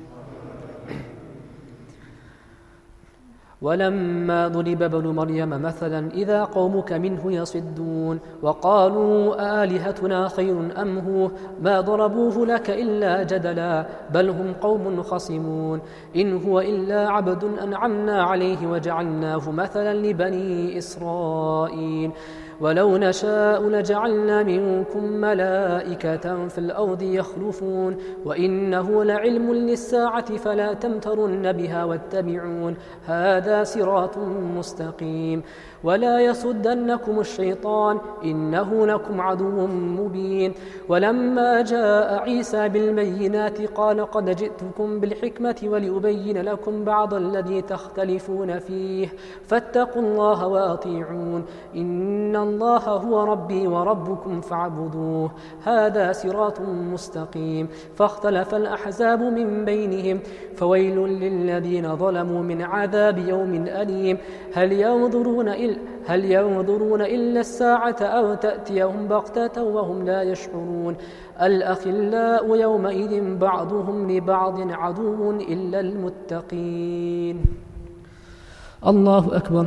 ولما ضرب ابن مريم مثلا إذا قومك منه يصدون وقالوا آلهتنا خير أم هو ما ضربوه لك إلا جدلا بل هم قوم خصمون إن هو إلا عبد أنعمنا عليه وجعلناه مثلا لبني إسرائيل ولو نشاء لجعلنا منكم ملائكة في الأرض يخلفون وإنه لعلم للساعة فلا تمترن بها واتبعون هذا صراط مستقيم ولا يصدنكم الشيطان إنه لكم عدو مبين ولما جاء عيسى بالبينات قال قد جئتكم بالحكمة ولأبين لكم بعض الذي تختلفون فيه فاتقوا الله وأطيعون إن الله هو ربي وربكم فاعبدوه هذا صراط مستقيم فاختلف الأحزاب من بينهم فويل للذين ظلموا من عذاب يوم أليم هل ينظرون إلا هل ينظرون إلا الساعة أو تأتيهم بغتة وهم لا يشعرون الأخلاء يومئذ بعضهم لبعض عدو إلا المتقين. الله أكبر.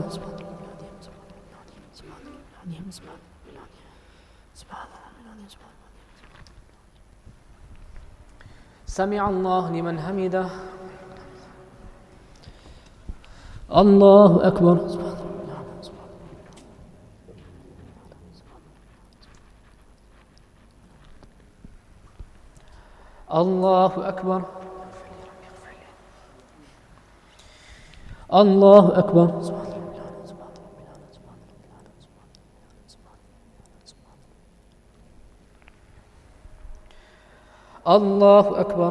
سمع الله لمن حمده. الله أكبر. الله أكبر. الله أكبر. الله أكبر.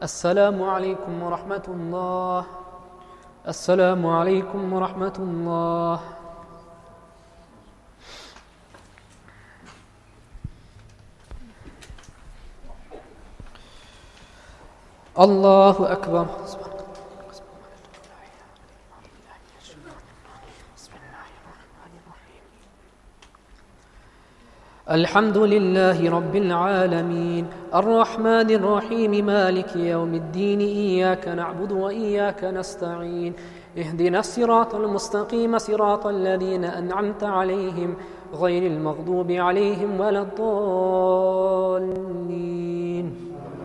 السلام عليكم ورحمة الله. السلام عليكم ورحمة الله. الله أكبر. الحمد لله رب العالمين الرحمن الرحيم مالك يوم الدين إياك نعبد وإياك نستعين اهدنا الصراط المستقيم صراط الذين أنعمت عليهم غير المغضوب عليهم ولا الضالين.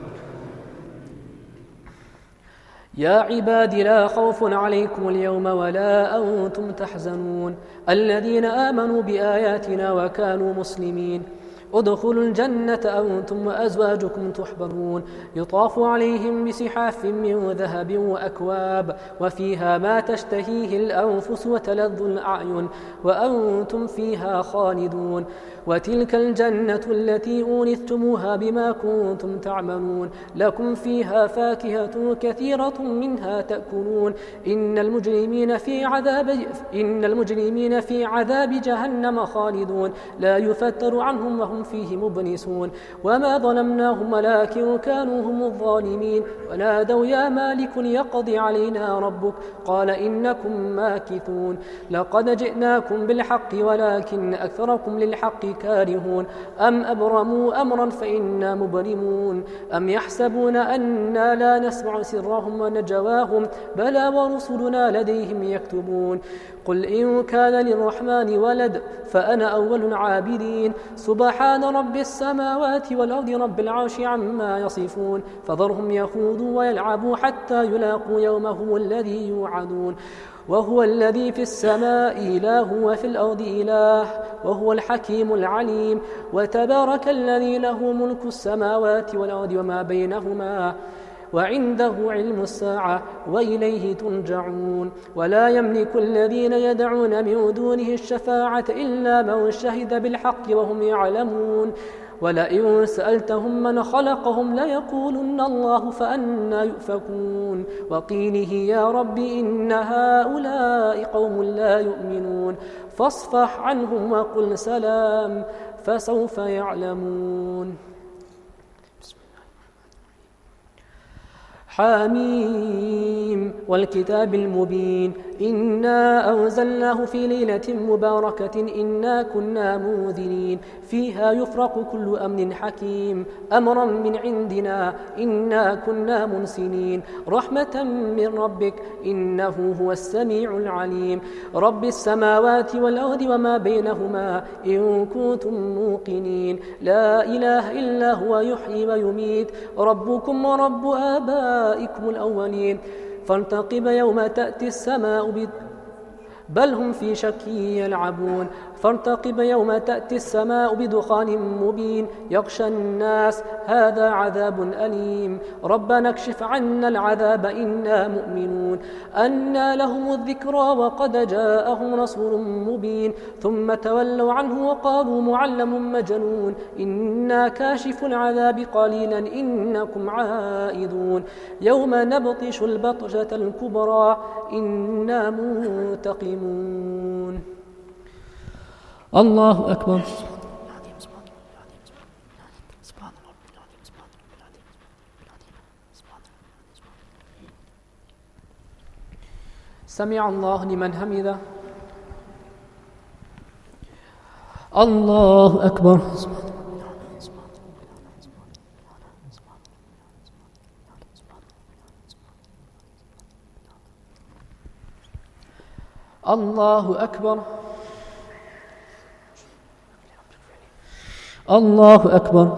يا عباد لا خوف عليكم اليوم ولا أنتم تحزنون الذين آمنوا بآياتنا وكانوا مسلمين ادخلوا الجنة أنتم وأزواجكم تحبرون يطاف عليهم بصحاف من ذهب وأكواب وفيها ما تشتهيه الأنفس وتلذ الأعين وأنتم فيها خالدون وتلك الجنة التي أورثتموها بما كنتم تعملون لكم فيها فاكهة كثيرة منها تأكلون إن المجرمين في عذاب إن المجرمين في عذاب جهنم خالدون لا يفتر عنهم وهم فيه مبلسون وما ظلمناهم ولكن كانوا هم الظالمين ونادوا يا مالك ليقضي علينا ربك قال إنكم ماكثون لقد جئناكم بالحق ولكن أكثركم للحق كارهون أم أبرموا أمرا فإنا مبرمون أم يحسبون أنا لا نسمع سرهم ونجواهم بلى ورسلنا لديهم يكتبون قل إن كان للرحمن ولد فأنا أول العابدين سبحان رب السماوات والأرض رب العرش عما يصفون فذرهم يخوضوا ويلعبوا حتى يلاقوا يومهم الذي يوعدون وهو الذي في السماء إله وفي الأرض إله وهو الحكيم العليم وتبارك الذي له ملك السماوات والأرض وما بينهما وعنده علم الساعة وإليه ترجعون ولا يملك الذين يدعون من دونه الشفاعة إلا من شهد بالحق وهم يعلمون ولئن سألتهم من خلقهم ليقولن الله فأنى يؤفكون وقيله يا رب إن هؤلاء قوم لا يؤمنون فاصفح عنهم وقل سلام فسوف يعلمون. حاميم والكتاب المبين إنا أنزلناه في ليلة مباركة إنا كنا منذرين فيها يفرق كل أمر حكيم أمرا من عندنا إنا كنا منسنين رحمة من ربك إنه هو السميع العليم رب السماوات والأرض وما بينهما إن كنتم موقنين لا إله إلا هو يحيي ويميت ربكم ورب آبائكم الأولين فارتقب يوم تأتي السماء بد بل هم في شك يلعبون فارتقب يوم تأتي السماء بدخان مبين يغشى الناس هذا عذاب أليم ربنا اكشف عنا العذاب إنا مؤمنون أنى لهم الذكرى وقد جاءهم رسول مبين ثم تولوا عنه وقالوا معلم مجنون إنا كاشف العذاب قليلا إنكم عائدون يوم نبطش البطشة الكبرى إنا منتقمون. الله أكبر. سمع الله لمن حمده. الله أكبر. الله أكبر. الله أكبر.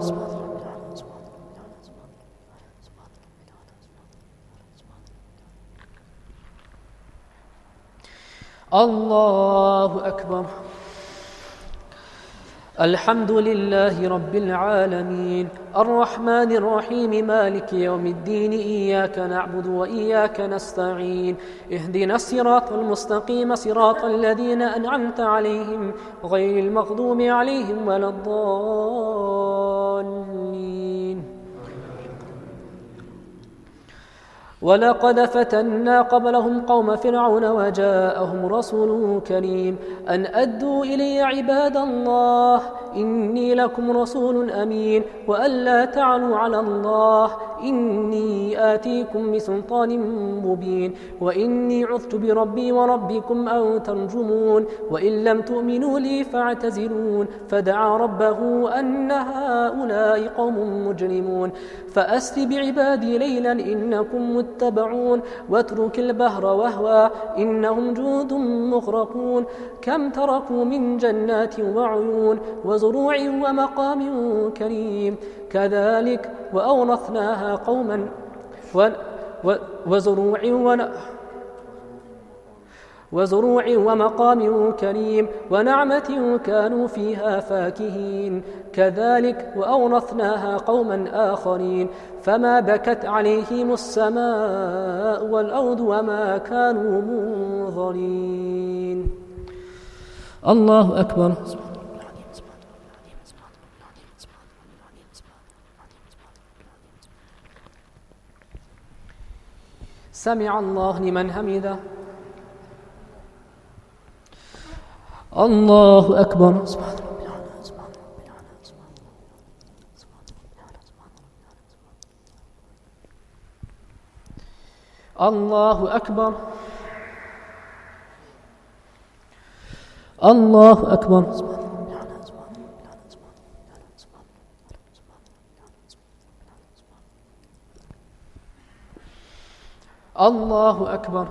الله أكبر. الحمد لله رب العالمين الرحمن الرحيم مالك يوم الدين إياك نعبد وإياك نستعين اهدنا الصراط المستقيم صراط الذين أنعمت عليهم غير المغضوب عليهم ولا الضالين. ولقد فتنا قبلهم قوم فرعون وجاءهم رسول كريم أن أدوا إلي عباد الله إني لكم رسول أمين وأن لا تعلوا على الله إني آتيكم بسلطان مبين وإني عذت بربي وربكم أن ترجمون وإن لم تؤمنوا لي فاعتزلون فدعا ربه أن هؤلاء قوم مجرمون فأسر بعبادي ليلا إنكم متبعون واترك البحر وهوى إنهم جند مغرقون كم تركوا من جنات وعيون وزروع ومقام كريم كذلك وأورثناها قوما و و وزروع ون وزروع ومقام كريم ونعمة كانوا فيها فاكهين كذلك وأورثناها قوما آخرين فما بكت عليهم السماء والأرض وما كانوا منظرين. الله أكبر. سمع الله لمن حمده. الله أكبر. الله أكبر. الله أكبر. الله أكبر.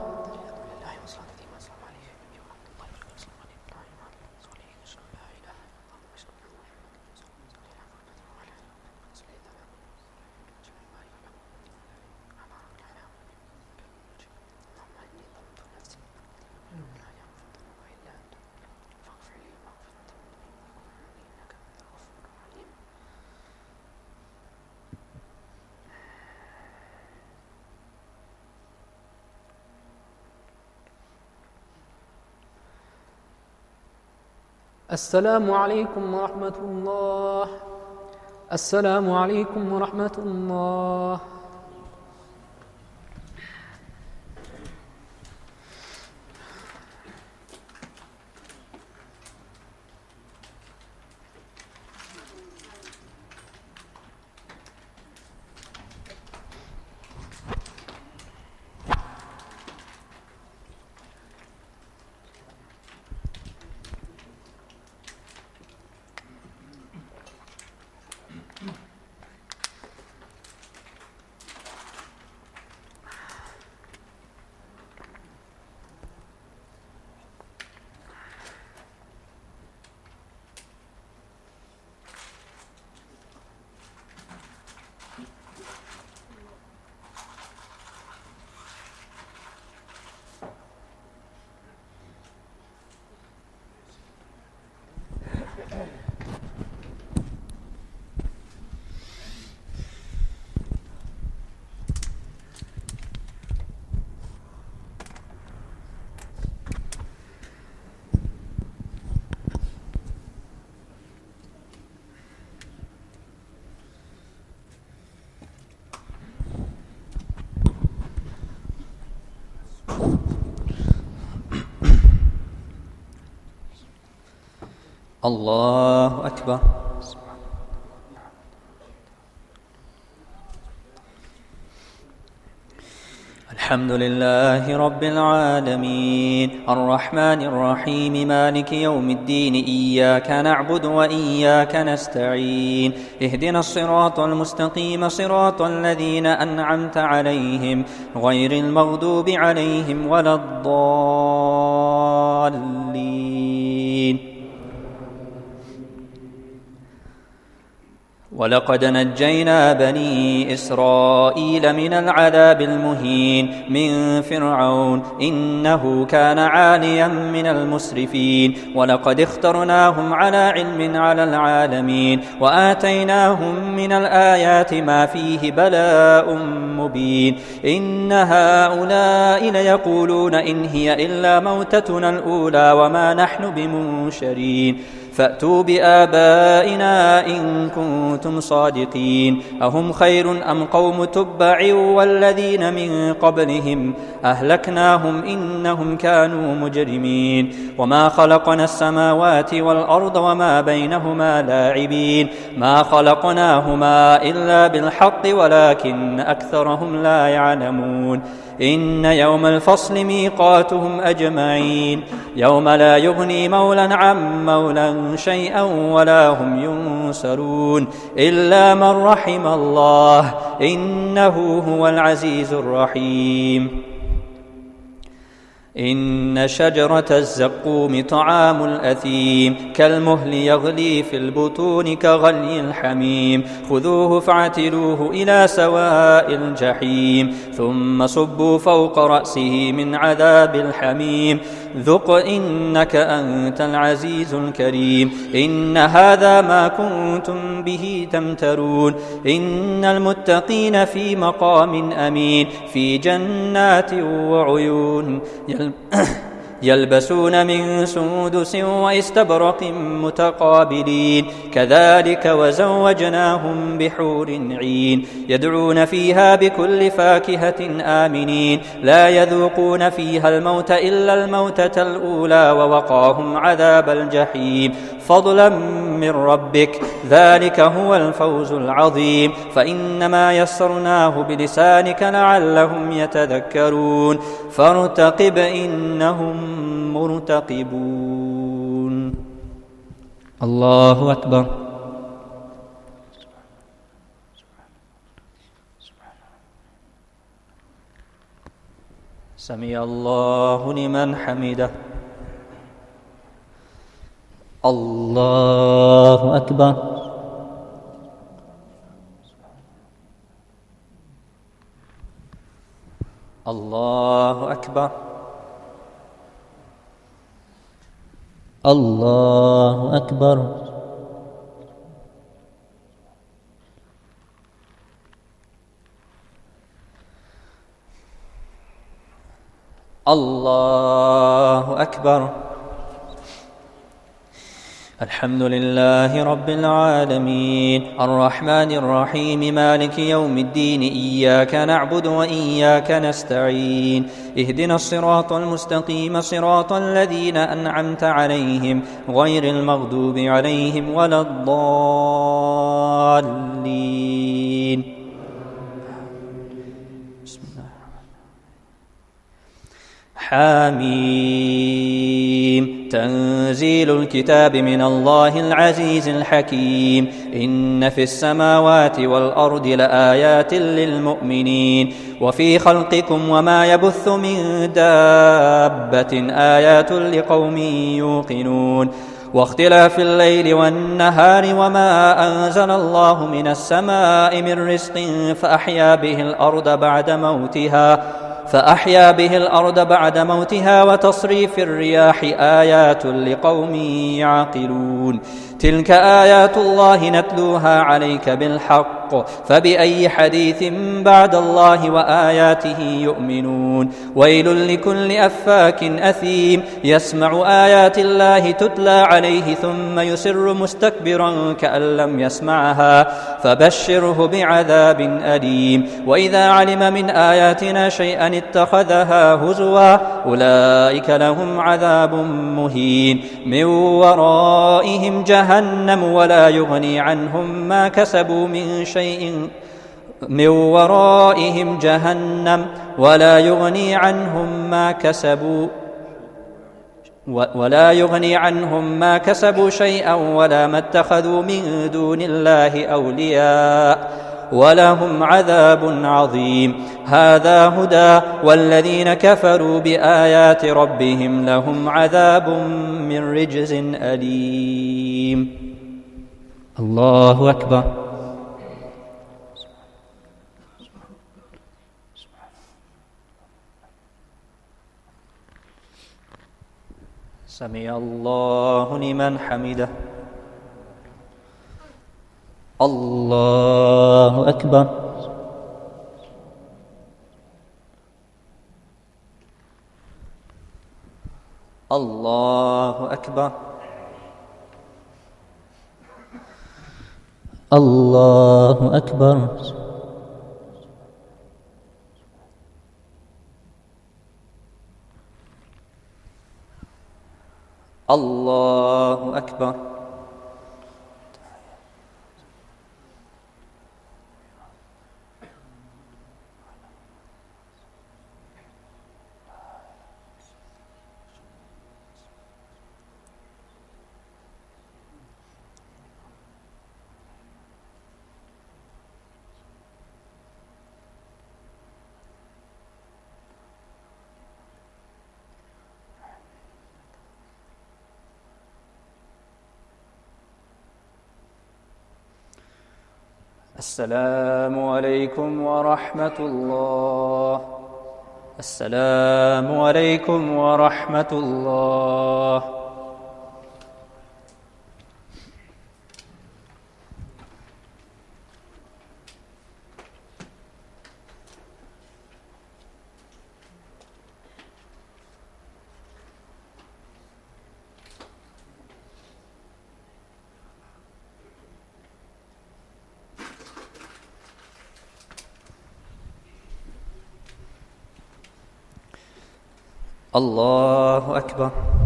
السلام عليكم ورحمة الله. السلام عليكم ورحمة الله.
الله أكبر. الحمد لله رب العالمين الرحمن الرحيم مالك يوم الدين إياك نعبد وإياك نستعين اهدنا الصراط المستقيم صراط الذين أنعمت عليهم غير المغضوب عليهم ولا الضالين. ولقد نجينا بني إسرائيل من العذاب المهين من فرعون إنه كان عاليا من المسرفين ولقد اخترناهم على علم على العالمين وآتيناهم من الآيات ما فيه بلاء مبين إن هؤلاء ليقولون إن هي إلا موتتنا الأولى وما نحن بمنشرين فأتوا بآبائنا إن كنتم صادقين أهم خير أم قوم تبع والذين من قبلهم أهلكناهم إنهم كانوا مجرمين وما خلقنا السماوات والأرض وما بينهما لاعبين ما خلقناهما إلا بالحق ولكن أكثرهم لا يعلمون إن يوم الفصل ميقاتهم أجمعين يوم لا يغني مولا عن مولا شيئا ولا هم ينصرون إلا من رحم الله إنه هو العزيز الرحيم إن شجرة الزقوم طعام الأثيم كالمهل يغلي في البطون كغلي الحميم خذوه فاعتلوه إلى سواء الجحيم ثم صبوا فوق رأسه من عذاب الحميم ذق إنك أنت العزيز الكريم إن هذا ما كنتم به تمترون إن المتقين في مقام أمين في جنات وعيون يلبسون من سندس واستبرق متقابلين كذلك وزوجناهم بحور عين يدعون فيها بكل فاكهة آمنين لا يذوقون فيها الموت إلا الموتة الأولى ووقاهم عذاب الجحيم فضلا من ربك ذلك هو الفوز العظيم فإنما يسرناه بلسانك لعلهم يتذكرون فارتقب إنهم مرتقبون الله أكبر سمع الله لمن حمده الله أكبر الله أكبر الله أكبر الله أكبر الحمد لله رب العالمين الرحمن الرحيم مالك يوم الدين إياك نعبد وإياك نستعين اهدنا الصراط المستقيم صراط الذين أنعمت عليهم غير المغضوب عليهم ولا الضالين بسم الله حميم تنزيل الكتاب من الله العزيز الحكيم إن في السماوات والأرض لآيات للمؤمنين وفي خلقكم وما يبث من دابة آيات لقوم يوقنون واختلاف الليل والنهار وما أنزل الله من السماء من رزق فأحيا به الأرض بعد موتها فأحيا به الأرض بعد موتها وتصريف الرياح آيات لقوم يعقلون تلك آيات الله نتلوها عليك بالحق فبأي حديث بعد الله وآياته يؤمنون ويل لكل أفاك أثيم يسمع آيات الله تتلى عليه ثم يسر مستكبرا كأن لم يسمعها فبشره بعذاب أليم وإذا علم من آياتنا شيئا اتخذها هزوا أولئك لهم عذاب مهين من ورائهم جهنم ولا يغني عنهم ما كسبوا من شيء من ورائهم جهنم ولا يغني عنهم ما كسبوا ولا يغني عنهم ما كسبوا شيئا ولا ما اتخذوا من دون الله أولياء ولهم عذاب عظيم هذا هدى والذين كفروا بآيات ربهم لهم عذاب من رجز أليم الله أكبر سمع الله لمن حمده الله أكبر الله أكبر الله أكبر. الله أكبر. السلام عليكم ورحمة الله. السلام عليكم ورحمة الله. الله أكبر.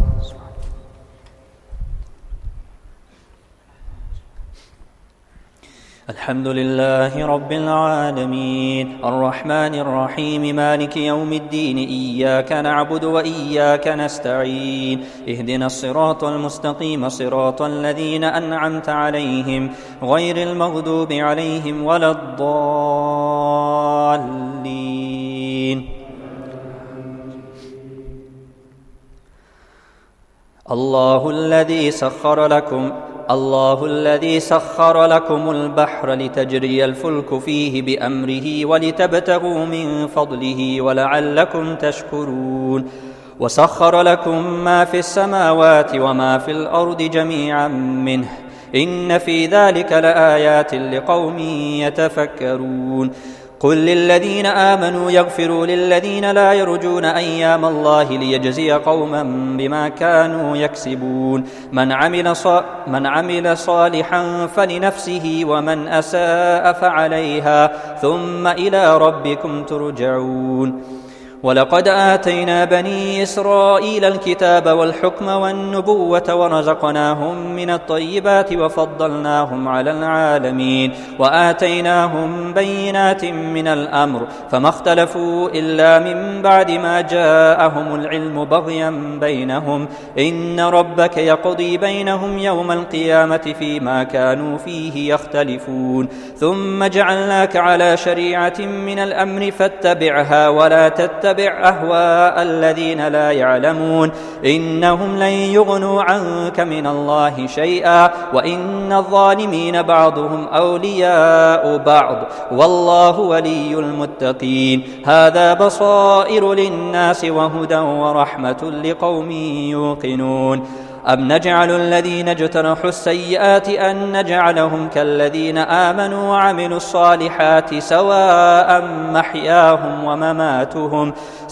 الحمد لله رب العالمين الرحمن الرحيم مالك يوم الدين إياك نعبد وإياك نستعين اهدنا الصراط المستقيم صراط الذين أنعمت عليهم غير المغضوب عليهم ولا الضالين. الله الذي سخر لكم الله الذي سخر لكم البحر لتجري الفلك فيه بأمره ولتبتغوا من فضله ولعلكم تشكرون وسخر لكم ما في السماوات وما في الأرض جميعا منه إن في ذلك لآيات لقوم يتفكرون قل للذين آمنوا يغفروا للذين لا يرجون أيام الله ليجزي قوما بما كانوا يكسبون من عمل, ص... من عمل صالحا فلنفسه ومن أساء فعليها ثم إلى ربكم ترجعون ولقد آتينا بني إسرائيل الكتاب والحكم والنبوة ورزقناهم من الطيبات وفضلناهم على العالمين وآتيناهم بينات من الأمر فما اختلفوا إلا من بعد ما جاءهم العلم بغيا بينهم إن ربك يقضي بينهم يوم القيامة فيما كانوا فيه يختلفون ثم جعلناك على شريعة من الأمر فاتبعها ولا تتبع تتبع أهواء الذين لا يعلمون إنهم لن يغنوا عنك من الله شيئا وإن الظالمين بعضهم أولياء بعض والله ولي المتقين هذا بصائر للناس وهدى ورحمة لقوم يوقنون أم نجعل الذين اجترحوا السيئات أن نجعلهم كالذين آمنوا وعملوا الصالحات سواء محياهم ومماتهم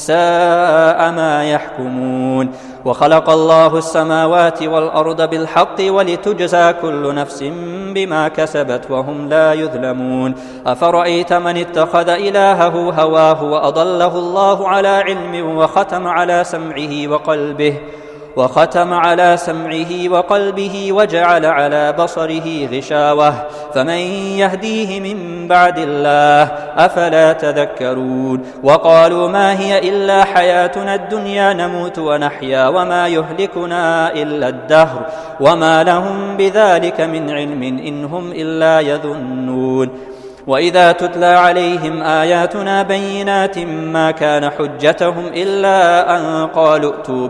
ساء ما يحكمون وخلق الله السماوات والأرض بالحق ولتجزى كل نفس بما كسبت وهم لا يظلمون أفرأيت من اتخذ إلهه هواه وأضله الله على علم وختم على سمعه وقلبه وختم على سمعه وقلبه وجعل على بصره غشاوة فمن يهديه من بعد الله أفلا تذكرون وقالوا ما هي إلا حياتنا الدنيا نموت ونحيا وما يهلكنا إلا الدهر وما لهم بذلك من علم إن هم إلا يظنون وإذا تتلى عليهم آياتنا بينات ما كان حجتهم إلا أن قالوا ائتوا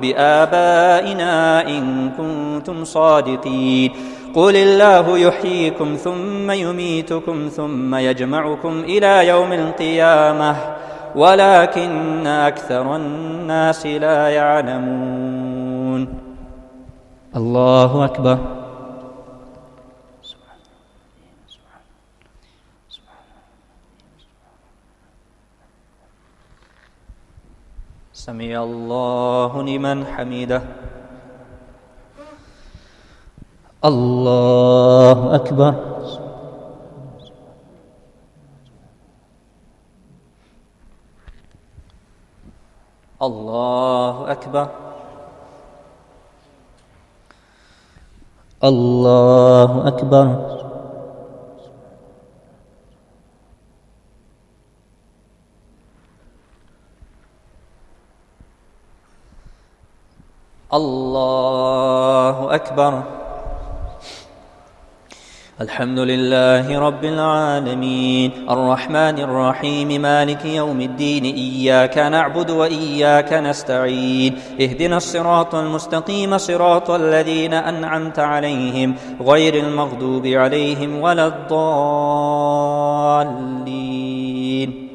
بآبائنا إن كنتم صادقين قل الله يحييكم ثم يميتكم ثم يجمعكم إلى يوم القيامة ولكن أكثر الناس لا يعلمون. الله أكبر. سمع الله لمن حمده. الله أكبر. الله أكبر. الله أكبر. الله أكبر. الحمد لله رب العالمين الرحمن الرحيم مالك يوم الدين إياك نعبد وإياك نستعين اهدنا الصراط المستقيم صراط الذين أنعمت عليهم غير المغضوب عليهم ولا الضالين.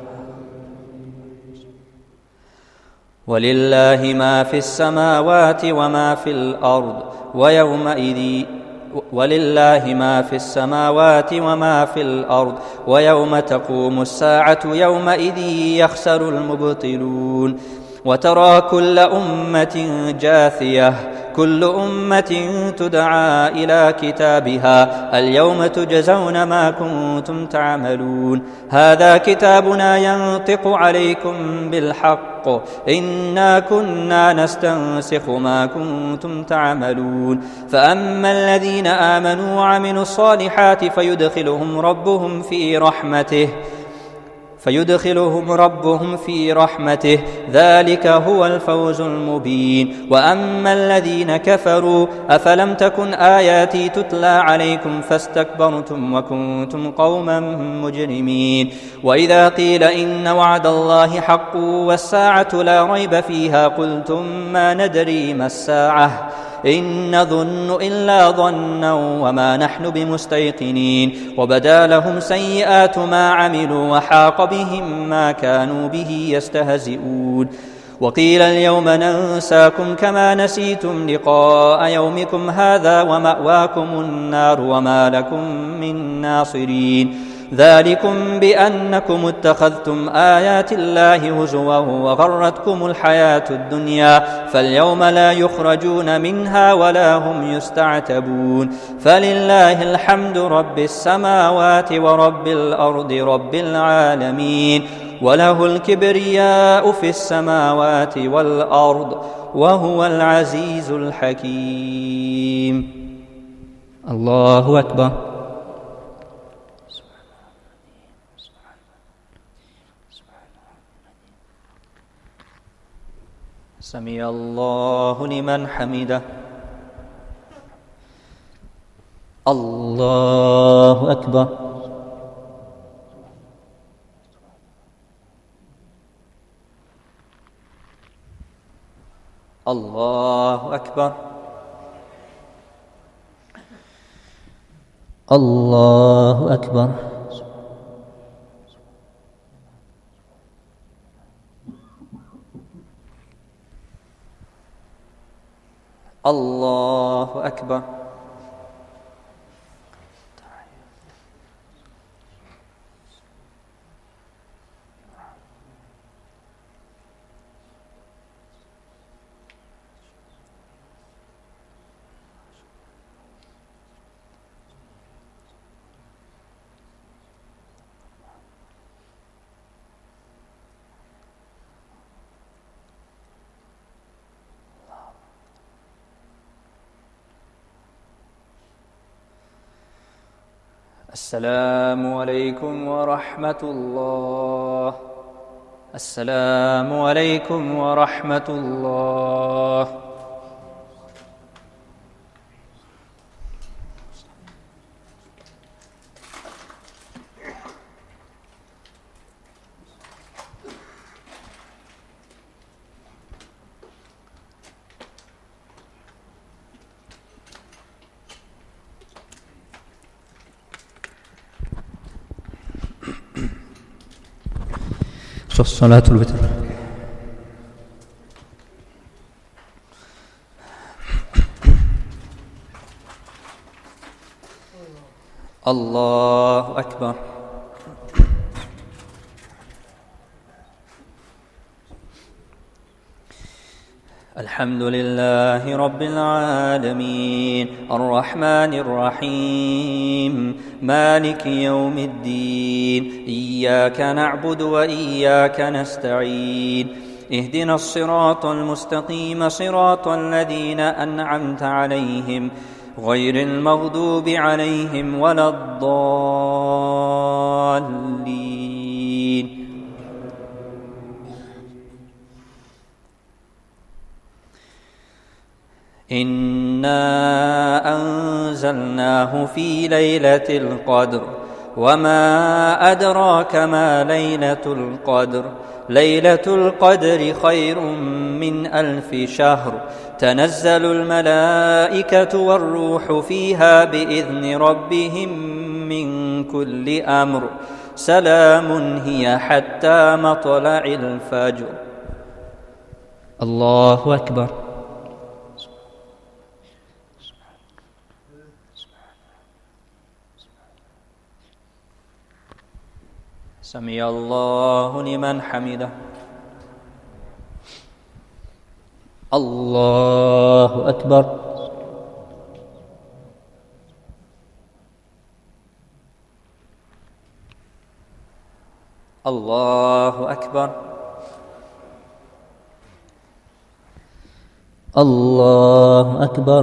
ولله ما في السماوات وما في الأرض ويومئذ ولله ما في السماوات وما في الأرض ويوم تقوم الساعة يومئذ يخسر المبطلون. وترى كل أمة جاثية كل أمة تدعى إلى كتابها اليوم تجزون ما كنتم تعملون. هذا كتابنا ينطق عليكم بالحق إنا كنا نستنسخ ما كنتم تعملون. فأما الذين آمنوا وعملوا الصالحات فيدخلهم ربهم في رحمته فيدخلهم ربهم في رحمته ذلك هو الفوز المبين. وأما الذين كفروا أفلم تكن آياتي تتلى عليكم فاستكبرتم وكنتم قوما مجرمين. وإذا قيل إن وعد الله حق والساعة لا ريب فيها قلتم ما ندري ما الساعة إن نظن إلا ظنا وما نحن بمستيقنين. وبدا لهم سيئات ما عملوا وحاق بهم ما كانوا به يستهزئون. وقيل اليوم ننساكم كما نسيتم لقاء يومكم هذا ومأواكم النار وما لكم من ناصرين. ذلكم بأنكم اتخذتم آيات الله هزوا وغرتكم الحياة الدنيا فاليوم لا يخرجون منها ولا هم يستعتبون. فلله الحمد رب السماوات ورب الأرض رب العالمين وله الكبرياء في السماوات والأرض وهو العزيز الحكيم. الله أكبر. سمع الله لمن حمده. الله أكبر. الله أكبر. الله أكبر. الله أكبر. السلام عليكم ورحمة الله. السلام عليكم ورحمة الله. صلاة الوتر. الله أكبر. الحمد لله رب العالمين الرحمن الرحيم مالك يوم الدين إياك نعبد وإياك نستعين اهدنا الصراط المستقيم صراط الذين أنعمت عليهم غير المغضوب عليهم ولا الضالين. إنا أنزلناه في ليلة القدر وما أدراك ما ليلة القدر ليلة القدر خير من ألف شهر تنزل الملائكة والروح فيها بإذن ربهم من كل أمر سلام هي حتى مطلع الفجر.
الله أكبر.
سمع الله لمن حمده.
الله أكبر.
الله أكبر.
الله أكبر.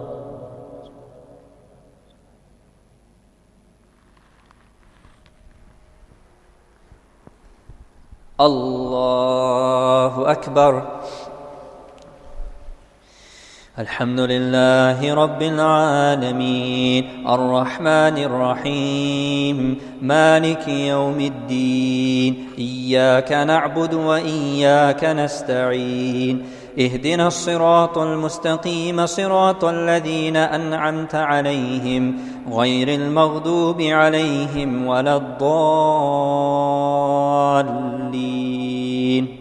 الله أكبر. الحمد لله رب العالمين الرحمن الرحيم مالك يوم الدين إياك نعبد وإياك نستعين اهدنا الصراط المستقيم صراط الذين أنعمت عليهم غير المغضوب عليهم ولا الضالين.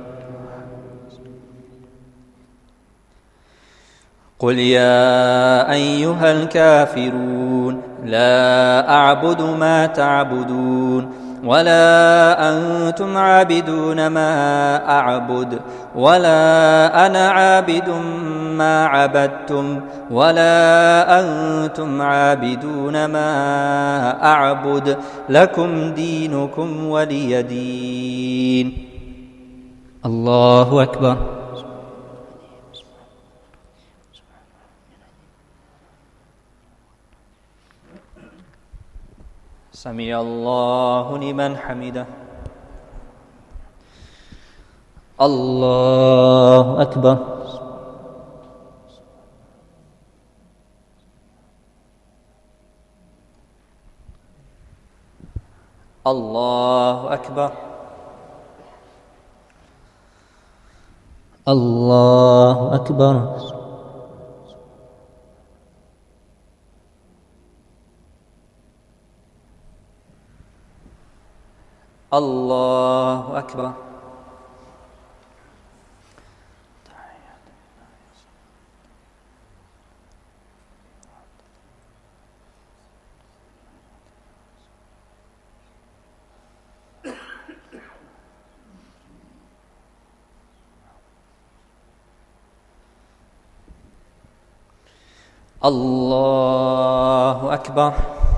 قل يا أيها الكافرون لا أعبد ما تعبدون ولا أنتم عابدون ما أعبد ولا أنا عابد ما عبدتم ولا أنتم عابدون ما أعبد لكم دينكم ولي دين.
الله أكبر.
سمع الله لمن حمده.
الله أكبر.
الله أكبر.
الله أكبر.
الله أكبر. الله أكبر.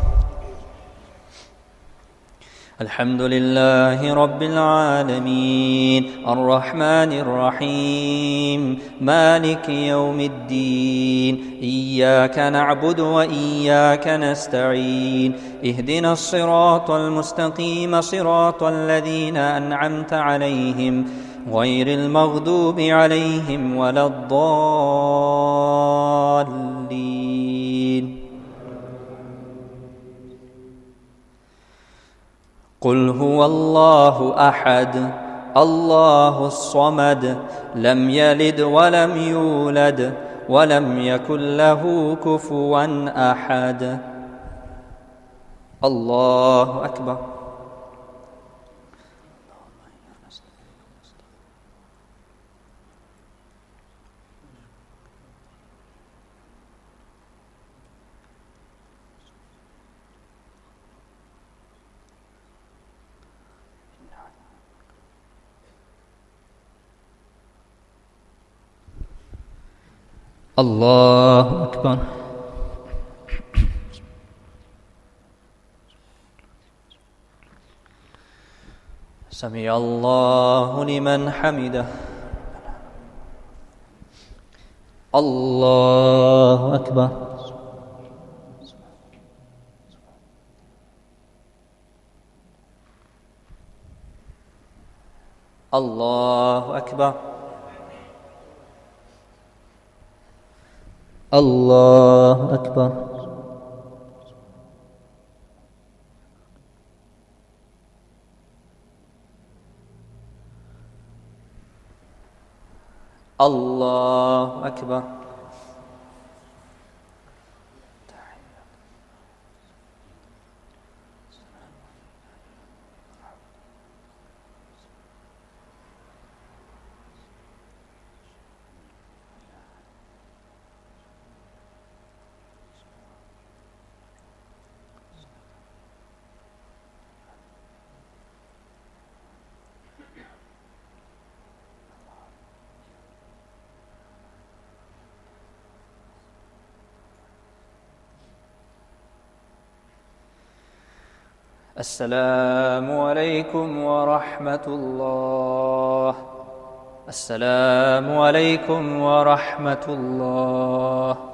الحمد لله رب العالمين الرحمن الرحيم مالك يوم الدين إياك نعبد وإياك نستعين اهدنا الصراط المستقيم صراط الذين أنعمت عليهم غير المغضوب عليهم ولا الضالين. قل هو الله أحد الله الصمد لم يلد ولم يولد ولم يكن له كفوا أحد. الله أكبر.
الله أكبر.
سمع الله لمن حمده. الله أكبر. الله أكبر. الله أكبر. الله أكبر. السلام عليكم ورحمة الله. السلام عليكم ورحمة الله.